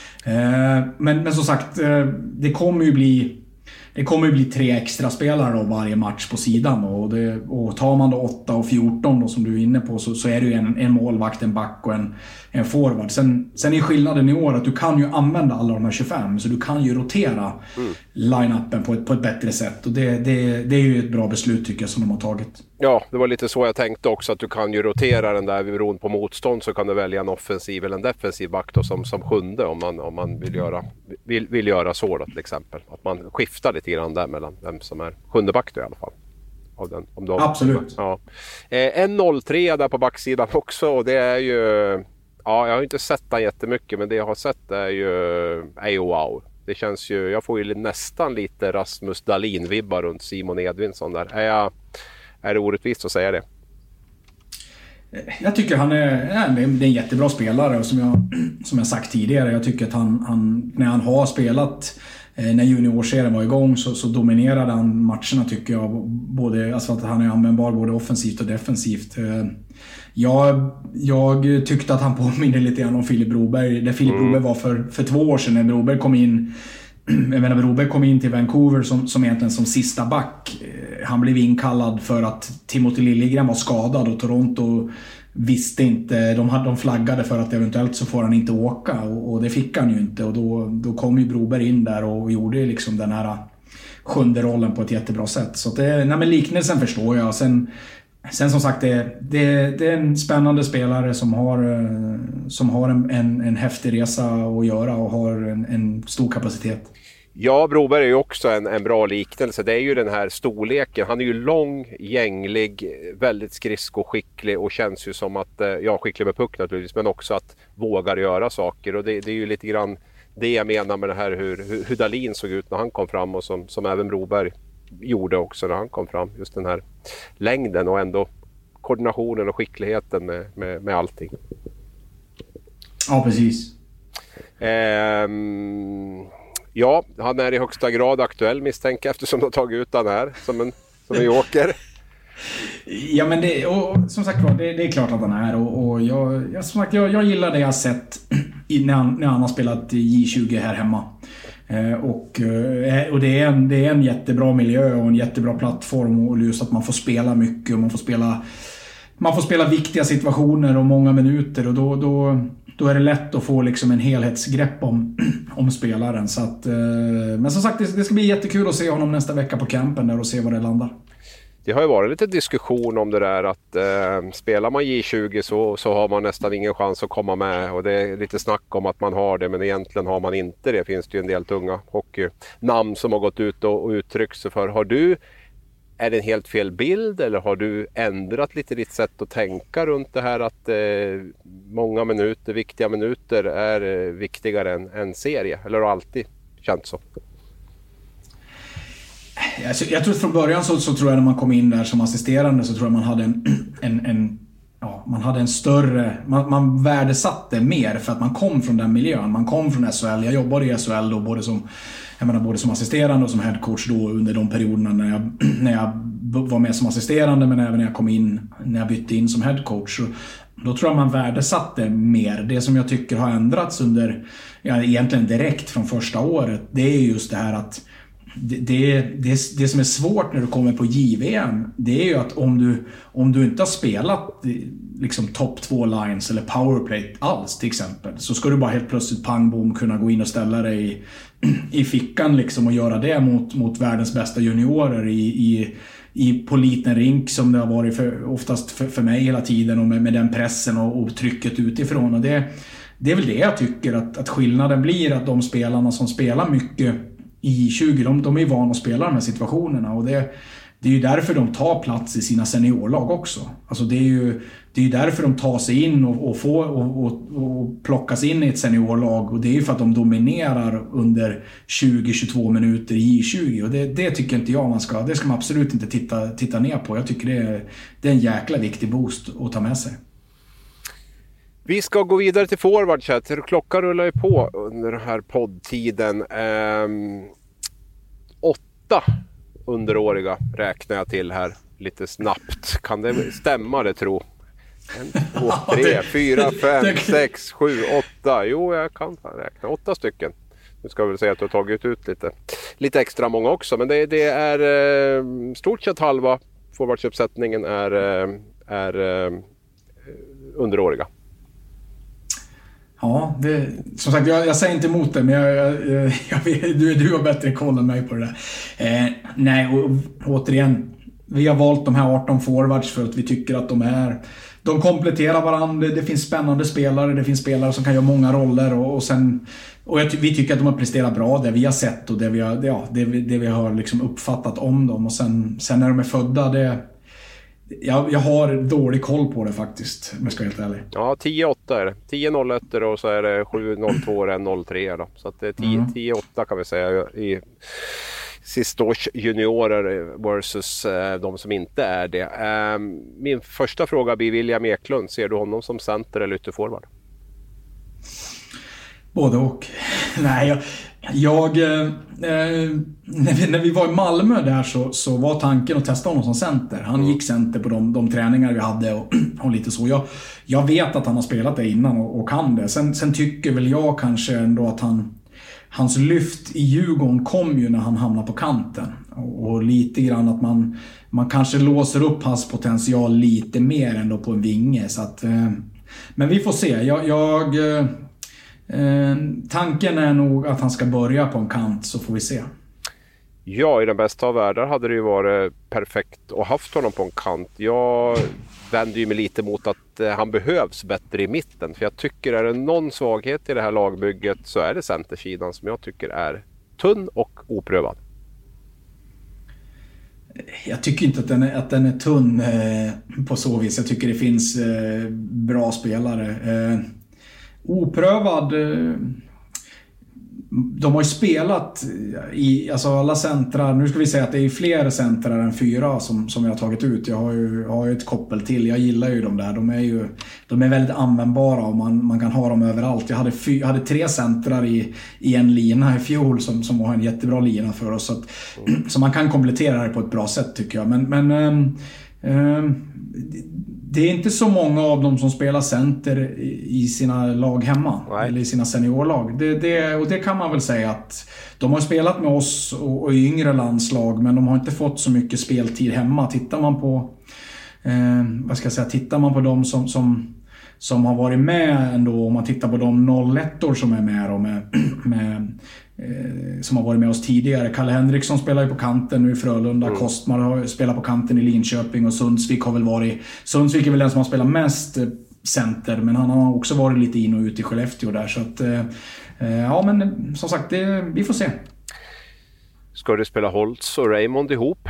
B: Men som sagt, det kommer ju bli 3 extra spelare då varje match på sidan. Och tar man då 8 och 14 då, som du är inne på, så är det ju en målvakt, en back och en forward. Sen är skillnaden i år att du kan ju använda alla de här 25, så du kan ju rotera line-upen på ett bättre sätt. Och det är ju ett bra beslut, tycker jag, som de har tagit. Ja,
A: det var lite så jag tänkte också, att du kan ju rotera den där beroende på motstånd, så kan du välja en offensiv eller en defensiv back då, som sjunde om man vill göra så då, till exempel. Att man skiftar lite grann där mellan vem som är sjunde back då, i alla fall.
B: Absolut.
A: Ja. En 0-3 där på backsidan också, och det är ju... Ja, jag har inte sett den jättemycket, men det jag har sett är ju wow. Det känns ju, jag får ju nästan lite Rasmus Dahlin-vibbar runt Simon Edvinsson där. Är det orättvist att säga det?
B: Jag tycker det är en jättebra spelare, och som jag sagt tidigare, jag tycker att han när han har spelat när juniorserien var igång så dominerade han matcherna tycker jag. Både, alltså att han är användbar både offensivt och defensivt. Jag tyckte att han påminner lite grann om Filip Broberg. Där Filip Broberg var för 2 år sedan när Broberg kom in. Jag menar, Broberg kom in till Vancouver som egentligen som sista back. Han blev inkallad för att Timothy Liljegren var skadad och Toronto visste inte, de flaggade för att eventuellt så får han inte åka och det fick han ju inte och då kom ju Broberg in där och gjorde liksom den här 7:e rollen på ett jättebra sätt. Så men liknelsen förstår jag. Sen som sagt, det är en spännande spelare som har en häftig resa att göra och har en stor kapacitet.
A: Ja, Broberg är ju också en bra liknelse. Det är ju den här storleken. Han är ju lång, gänglig, väldigt skridskoskicklig och känns ju som att, skicklig med puck naturligtvis, men också att vågar göra saker. Och det är ju lite grann det jag menar med det här hur Dahlin såg ut när han kom fram och som även Broberg gjorde också när han kom fram. Just den här längden och ändå koordinationen och skickligheten med allting.
B: Ja, precis.
A: Ja, han är i högsta grad aktuell misstänker eftersom de har tagit ut han här som en joker.
B: Ja, men som sagt det är klart att han är och jag gillar det jag har sett när han har spelat J20 här hemma. Och det är en jättebra miljö och en jättebra plattform och just att man får spela mycket och man får spela viktiga situationer och många minuter och då är det lätt att få liksom en helhetsgrepp om spelaren. Så att, men som sagt, det ska bli jättekul att se honom nästa vecka på campen där och se var det landar.
A: Det har ju varit lite diskussion om det där att spelar man J20 så har man nästan ingen chans att komma med och det är lite snack om att man har det men egentligen har man inte det. Finns det ju en del tunga hockeynamn som har gått ut och uttryckt sig för. Är det en helt fel bild eller har du ändrat lite ditt sätt att tänka runt det här att många minuter, viktiga minuter är viktigare än serie? Eller har du alltid känt så?
B: Jag tror från början så tror jag när man kom in där som assisterande så tror jag man hade man hade en större, man värdesatte mer för att man kom från den miljön. Man kom från SHL. Jag jobbade i SHL då både som assisterande och som headcoach då under de perioderna när jag var med som assisterande men även när jag kom in, när jag bytte in som headcoach. Då tror jag man värdesatte mer. Det som jag tycker har ändrats under, egentligen direkt från första året, det är just det här att det som är svårt när du kommer på JVM, det är ju att om du inte har spelat liksom top 2 lines eller powerplay alls till exempel, så ska du bara helt plötsligt pang bom kunna gå in och ställa dig i fickan liksom och göra det mot världens bästa juniorer på liten rink som det har varit oftast för mig hela tiden och med den pressen och trycket utifrån. Och det är väl det jag tycker att skillnaden blir, att de spelarna som spelar mycket i 20, de är vana att spela de här situationerna och det är ju därför de tar plats i sina seniorlag också. Alltså det är ju därför de tar sig in och plockas in i ett seniorlag och det är ju för att de dominerar under 20-22 minuter i 20 och det tycker inte jag det ska man absolut inte titta ner på. Jag tycker det är en jäkla viktig boost att ta med sig.
A: Vi ska gå vidare till forwards här. Klockan rullar ju på under den här poddtiden. 8 underåriga räknar jag till här lite snabbt. Kan det stämma det tro? 1, 2, 3, 4, 5, 6, 7, 8. Jo, jag kan räkna 8 stycken. Nu ska jag väl säga att du har tagit ut lite extra många också. Men det är stort sett halva forwardsuppsättningen är underåriga.
B: Ja, som sagt, jag säger inte emot det, men du har bättre koll än mig på det där. Nej, och återigen, vi har valt de här 18 forwards för att vi tycker att de kompletterar varandra. Det finns spännande spelare, det finns spelare som kan göra många roller vi tycker att de har presterat bra, det vi har sett och det vi har liksom uppfattat om dem. Och sen när de är födda, jag har dålig koll på det faktiskt, om jag ska vara helt ärlig.
A: Ja, 10-8 är det. 10-01 och så är det 7-02 och 1-03 då. Så att det är 10-8 kan vi säga i sista års juniorer versus de som inte är det. Min första fråga blir William Eklund. Ser du honom som center eller ytterforward?
B: Både och. Nej, när vi var i Malmö där så var tanken att testa honom som center. Han gick center på de träningar vi hade och lite så. Jag vet att han har spelat det innan och kan det. Sen tycker väl jag kanske ändå att hans lyft i Djurgården kom ju när han hamnade på kanten. Och lite grann att man kanske låser upp hans potential lite mer ändå på en vinge. Så att, men vi får se. Tanken är nog att han ska börja på en kant, så får vi se.
A: Ja, i den bästa av världar hade det ju varit perfekt att haft honom på en kant. Jag vänder ju mig lite mot att han behövs bättre i mitten. För jag tycker är det någon svaghet i det här lagbygget så är det centersidan som jag tycker är tunn och oprövad.
B: Jag tycker inte att den är tunn på så vis. Jag tycker det finns bra spelare. Oprövad. De har ju spelat i alla centrar. Nu ska vi säga att det är fler centrar än 4 som jag har tagit ut. Jag har ju ett koppel till. Jag gillar ju de där. De är väldigt användbara och man kan ha dem överallt. Jag hade 3 centrar i en lina i fjol som var en jättebra lina för oss. Så man kan komplettera det på ett bra sätt tycker jag. Men det är inte så många av dem som spelar center i sina lag hemma. Nej. Eller i sina seniorlag. Och det kan man väl säga att de har spelat med oss och i yngre landslag, men de har inte fått så mycket speltid hemma. Tittar man på de som har varit med ändå, om man tittar på de 01-or som är med och som har varit med oss tidigare. Kalle Henriksson spelar ju på kanten nu i Frölunda. Kostmar har spelat på kanten i Linköping och Sundsvik är väl den som har spelat mest center, men han har också varit lite in och ut i Skellefteå där, så att ja, men som sagt, vi får se.
A: Ska du spela Holtz och Raymond ihop?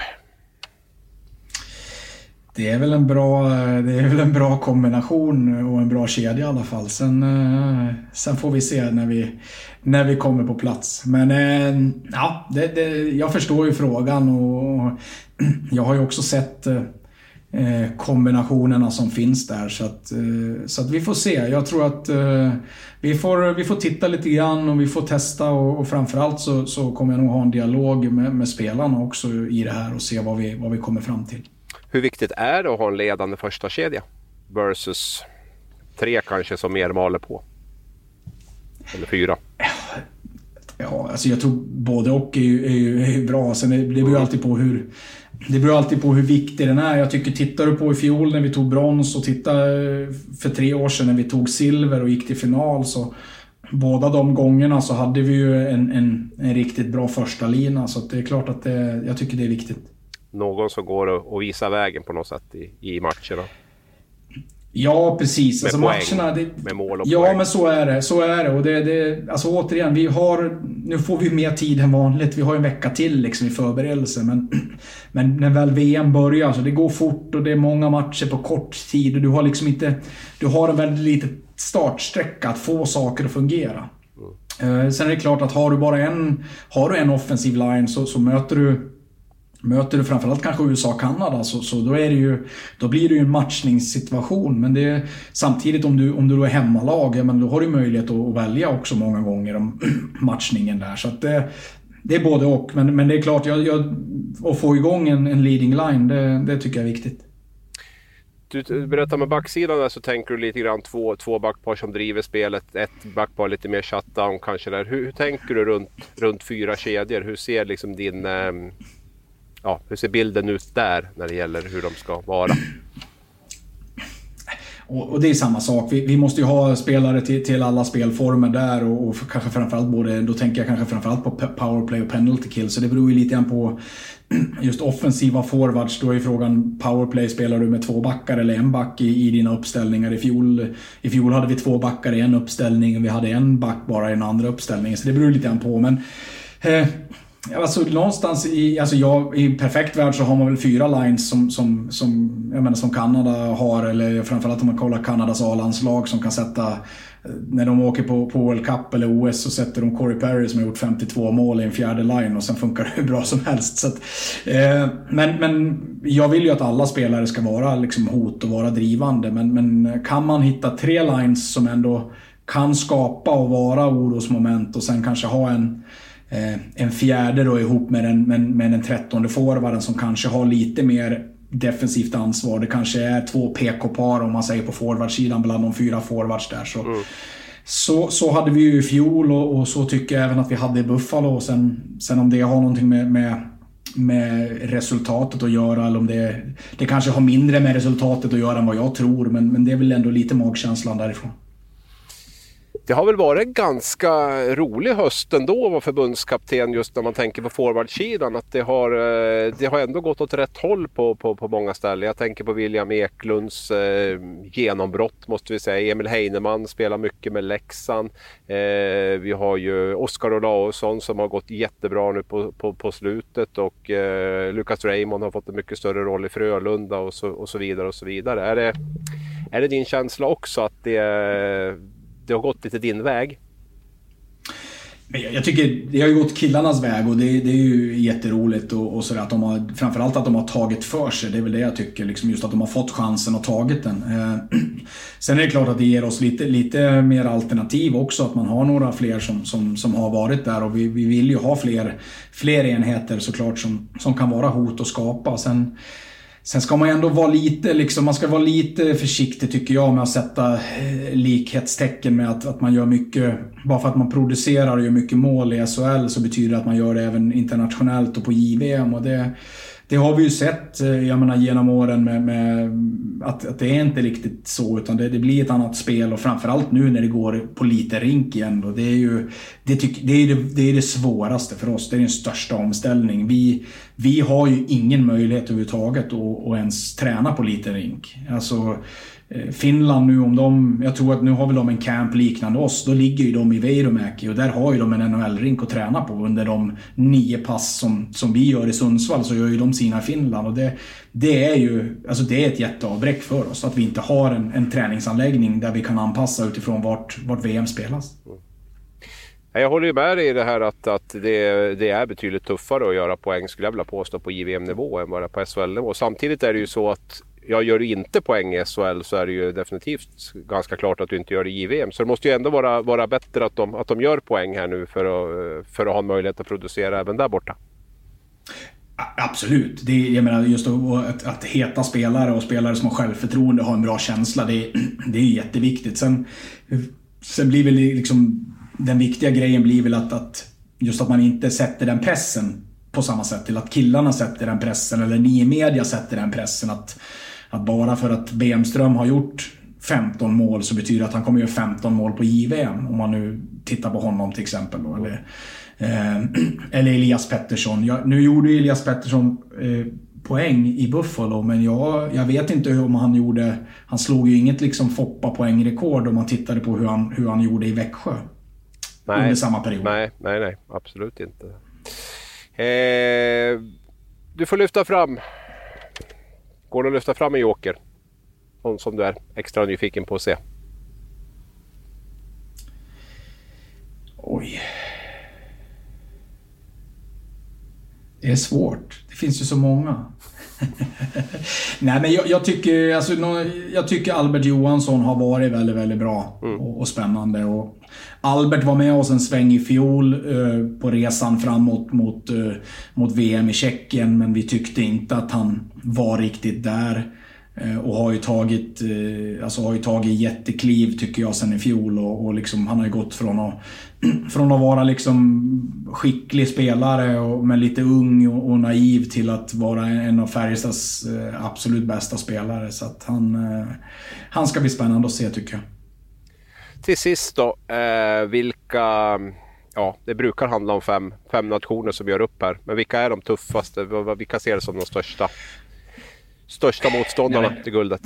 B: Det är väl en bra kombination och en bra kedja i alla fall. Sen får vi se när vi kommer på plats. Men ja, jag förstår ju frågan och jag har ju också sett kombinationerna som finns där. Så att vi får se. Jag tror att vi får titta lite grann och vi får testa och framförallt så kommer jag nog ha en dialog med spelarna också i det här och se vad vi kommer fram till.
A: Hur viktigt är det att ha en ledande första kedja versus 3 kanske som mer maler på? Eller 4?
B: Ja, alltså jag tror både och är bra. Sen det beror alltid på hur viktig den är. Jag tycker, tittar du på i fjol när vi tog brons och titta för 3 år sedan när vi tog silver och gick till final, så båda de gångerna så hade vi ju en riktigt bra första lina. Så att det är klart att jag tycker det är viktigt.
A: Någon som går och visar vägen på något sätt i matcherna.
B: Ja, precis.
A: Med
B: alltså
A: poäng,
B: matcherna,
A: med mål och
B: ja,
A: poäng.
B: men så är det. Och alltså återigen, nu får vi mer tid än vanligt. Vi har en vecka till liksom i förberedelse. Men när väl VM börjar så det går fort och det är många matcher på kort tid. Och du har en väldigt liten startsträcka att få saker att fungera. Sen är det klart att har du en offensiv line så möter du framförallt kanske USA och Kanada, så då blir det ju en matchningssituation. Men det är, samtidigt om du är hemmalag, men då har du möjlighet att välja också många gånger om matchningen där. Så att det är både och. Men det är klart, att få igång en leading line, det tycker jag är viktigt.
A: Du berättar med backsidan där, så tänker du lite grann två backpar som driver spelet, ett backpar lite mer shutdown kanske där. Hur tänker du runt 4 kedjor? Hur ser liksom hur ser bilden ut där när det gäller hur de ska vara?
B: Och det är samma sak. Vi måste ju ha spelare till alla spelformer där och kanske framförallt då tänker jag kanske framförallt på powerplay och penalty kill. Så det beror ju lite grann på just offensiva forwards. Då är frågan, powerplay, spelar du med 2 backar eller en back i dina uppställningar? I fjol hade vi 2 backar i en uppställning och vi hade en back bara i den andra uppställningen. Så det beror lite grann på. Men alltså någonstans i perfekt värld så har man väl 4 lines som Kanada har, eller framförallt om man kollar Kanadas A-landslag som kan sätta, när de åker på World Cup eller OS, så sätter de Corey Perry som har gjort 52 mål i en 4:e line och sen funkar det hur bra som helst. Så att, men jag vill ju att alla spelare ska vara liksom hot och vara drivande, men kan man hitta 3 lines som ändå kan skapa och vara orosmoment och sen kanske ha en fjärde då ihop med den 13:e forwarden som kanske har lite mer defensivt ansvar. Det kanske är 2 PK-par om man säger på forwardsidan bland de 4 forwards där. Så hade vi ju i fjol och så tycker jag även att vi hade i Buffalo. Och sen om det har någonting med resultatet att göra eller om det kanske har mindre med resultatet att göra än vad jag tror. Men det är väl ändå lite magkänslan därifrån.
A: Det har väl varit en ganska rolig höst ändå att vara förbundskapten just när man tänker på forwardsidan. Att det har ändå gått åt rätt håll på många ställen. Jag tänker på William Eklunds genombrott måste vi säga. Emil Heinemann spelar mycket med Leksand. Vi har ju Oskar Olausson som har gått jättebra nu på slutet. Och Lucas Raymond har fått en mycket större roll i Frölunda och så vidare och så vidare. Är det din känsla också att det har gått lite din väg?
B: Jag tycker det har ju gått killarnas väg och det är ju jätteroligt och så att framförallt att de har tagit för sig. Det är väl det jag tycker, liksom just att de har fått chansen och tagit den. Sen är det klart att det ger oss lite mer alternativ också, att man har några fler som har varit där och vi vill ju ha fler enheter såklart som kan vara hot och skapa. Sen ska man ändå vara man ska vara lite försiktig tycker jag med att sätta likhetstecken med att man gör mycket, bara för att man producerar och gör mycket mål i SHL så betyder det att man gör det även internationellt och på JVM och det har vi ju sett genom åren med att det är inte riktigt så utan det blir ett annat spel och framförallt nu när det går på lite rink igen då, det är det svåraste för oss, det är den största omställning. Vi har ju ingen möjlighet överhuvudtaget att ens träna på lite rink. Alltså Finland nu jag tror att nu har väl de en camp liknande oss, då ligger ju de i Veirumäki och där har ju de en NHL-rink att träna på under de 9 pass som vi gör i Sundsvall så gör ju de sina i Finland och det är ju alltså det är ett jätteavbräck för oss att vi inte har en träningsanläggning där vi kan anpassa utifrån vart VM spelas.
A: Jag håller ju med dig i det här att det är betydligt tuffare att göra poäng skulle jag vilja påstå på JVM-nivå än bara på SHL-nivå. Samtidigt är det ju så att jag gör inte poäng i SHL så är det ju definitivt ganska klart att du inte gör det i JVM. Så det måste ju ändå vara bättre att de gör poäng här nu för att ha en möjlighet att producera även där borta.
B: Absolut. Jag menar just att heta spelare och spelare som har självförtroende har en bra känsla. Det är jätteviktigt. Sen blir väl liksom den viktiga grejen blir väl att just att man inte sätter den pressen på samma sätt till att killarna sätter den pressen eller ni i media sätter den pressen att bara för att Bemström har gjort 15 mål så betyder det att han kommer göra 15 mål på JVM om man nu tittar på honom till exempel då, eller Elias Pettersson. Nu gjorde ju Elias Pettersson poäng i Buffalo men jag vet inte om han slog ju inget liksom Foppa poängrekord om man tittade på hur han gjorde i Växjö under samma period.
A: Nej, absolut inte. Du får lyfta fram. Går det att lyfta fram en joker? Någon som du är extra nyfiken på att se.
B: Oj. Det är svårt. Det finns ju så många. Nej, men jag tycker Albert Johansson har varit väldigt, väldigt bra och spännande. Och Albert var med oss en sväng i fjol på resan framåt mot VM i Tjeckien, men vi tyckte inte att han var riktigt där. Och har ju tagit jättekliv tycker jag sen i fjol och liksom, han har ju gått från att vara liksom skicklig spelare men lite ung och naiv till att vara en av Färjestads absolut bästa spelare, så att han ska bli spännande att se tycker jag.
A: Till sist då, det brukar handla om fem nationer som gör upp här, men vilka är de tuffaste? Vilka ser det som de största motståndarna till guldet?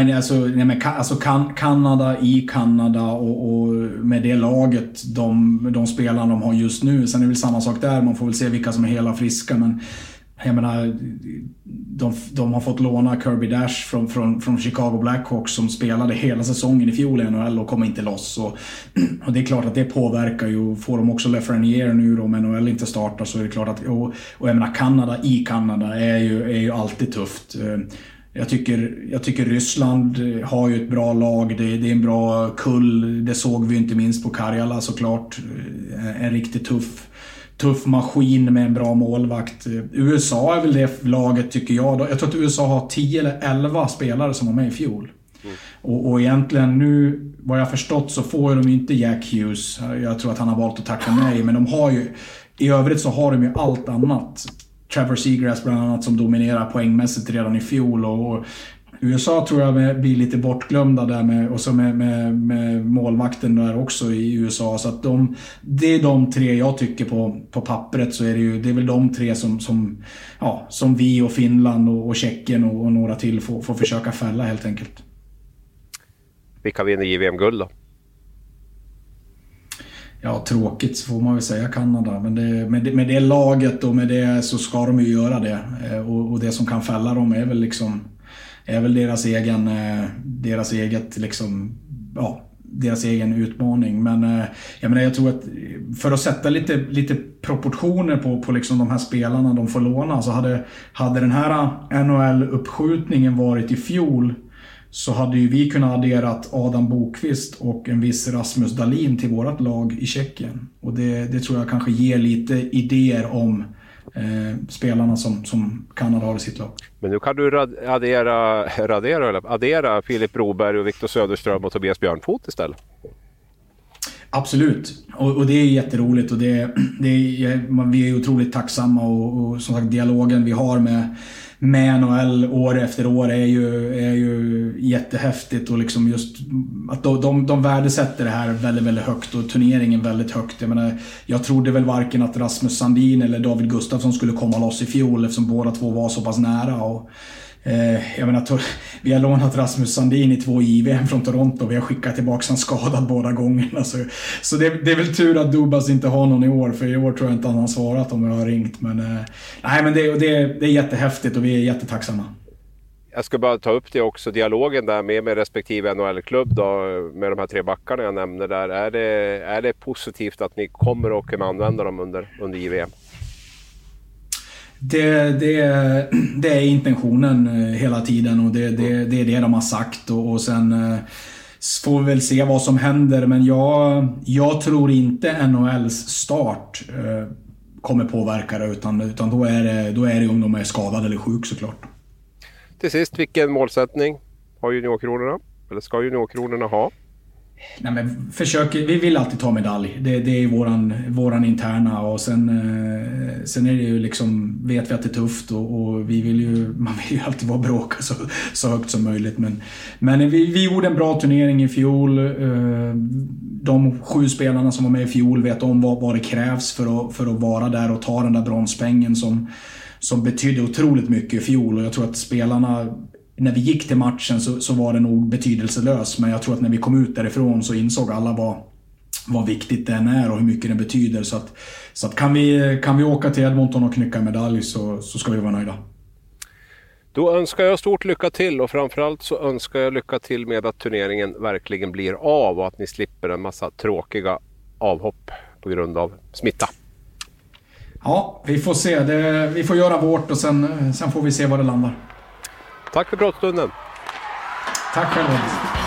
A: Kanada i Kanada och med det laget de spelarna de har just nu. Sen är det väl samma sak där, man får väl se vilka som är hela friska, men jag menar, de har fått låna Kirby Dash från Chicago Blackhawks som spelade hela säsongen i fjol i NHL och kom inte loss. Och det är klart att det påverkar ju. Får de också Lafreniere nu då, om NHL inte startar, så är det klart att och jag menar, Kanada i Kanada är ju alltid tufft.
B: Jag tycker Ryssland har ju ett bra lag. Det är en bra kull. Det såg vi inte minst på Karjala såklart. En riktigt tuff maskin med en bra målvakt. USA är väl det laget tycker jag. Jag tror att USA har 10 eller 11 spelare som var med i fjol. Och egentligen nu, vad jag förstått, så får de inte Jack Hughes. Jag tror att han har valt att tacka nej. Men de har ju, i övrigt så har de ju allt annat. Trevor Seagrass bland annat som dominerar poängmässigt redan i fjol. Och USA tror jag blir lite bortglömda där med, och så med målvakten där också i USA. Så att det är de tre jag tycker på pappret, så är det är väl de tre som vi och Finland och Tjeckien och några till får försöka fälla helt enkelt.
A: Vilka vinner JVM-guld då?
B: Ja, tråkigt så får man väl säga Kanada. Men med det laget och med det så ska de ju göra det. Och det som kan fälla dem är väl deras egen utmaning. Men jag tror att för att sätta lite proportioner på liksom de här spelarna de får låna, så hade den här NHL-uppskjutningen varit i fjol, så hade ju vi kunnat adderat Adam Bokvist och en viss Rasmus Dahlin till vårt lag i Tjeckien. Och det tror jag kanske ger lite idéer om spelarna som Kanada har i sitt lag.
A: Men nu kan du addera Filip Broberg och Viktor Söderström och Tobias Björnfot istället.
B: Absolut, och det är jätteroligt, och vi är otroligt tacksamma, och som sagt dialogen vi har med NHL år efter år är ju jättehäftigt, och liksom just att de värdesätter det här väldigt, väldigt högt, och turneringen väldigt högt. Jag trodde väl varken att Rasmus Sandin eller David Gustafsson skulle komma loss i fjol, eftersom båda två var så pass nära. Och vi har lånat Rasmus Sandin i 2 JVM från Toronto. Vi har skickat tillbaka han skadad båda gångerna. Så det är väl tur att Dubas inte har någon i år. För i år tror jag inte han har svarat om jag har ringt. Men det är jättehäftigt, och vi är jättetacksamma.
A: Jag ska bara ta upp det också, dialogen där med respektive NHL-klubb då, med de här 3 backarna jag nämnde där. Är det positivt att ni kommer att kunna använda dem under JVM?
B: Det är intentionen hela tiden, och det är det de har sagt, och sen får vi väl se vad som händer. Men jag tror inte NHLs start kommer påverka det, utan då är det om de är skadade eller sjuk såklart.
A: Till sist, vilken målsättning har juniorkronorna? Eller ska juniorkronorna ha?
B: Nej, men vi vill alltid ta medalj. Det är våran interna, och sen är det ju liksom, vet vi att det är tufft, och man vill ju alltid vara bråka så högt som möjligt. Men vi gjorde en bra turnering i fjol. De 7 spelarna som var med i fjol vet om vad det krävs för att vara där och ta den där bronspengen som betydde otroligt mycket i fjol. Och jag tror att spelarna, när vi gick till matchen så var det nog betydelselös, men jag tror att när vi kom ut därifrån så insåg alla vad viktigt den är och hur mycket den betyder. Så att kan vi åka till Edmonton och knycka medalj, så ska vi vara nöjda.
A: Då önskar jag stort lycka till, och framförallt så önskar jag lycka till med att turneringen verkligen blir av, och att ni slipper en massa tråkiga avhopp på grund av smitta.
B: Ja, vi får se. Vi får göra vårt, och sen får vi se var det landar.
A: Tack för pratstunden.
B: Tack själv.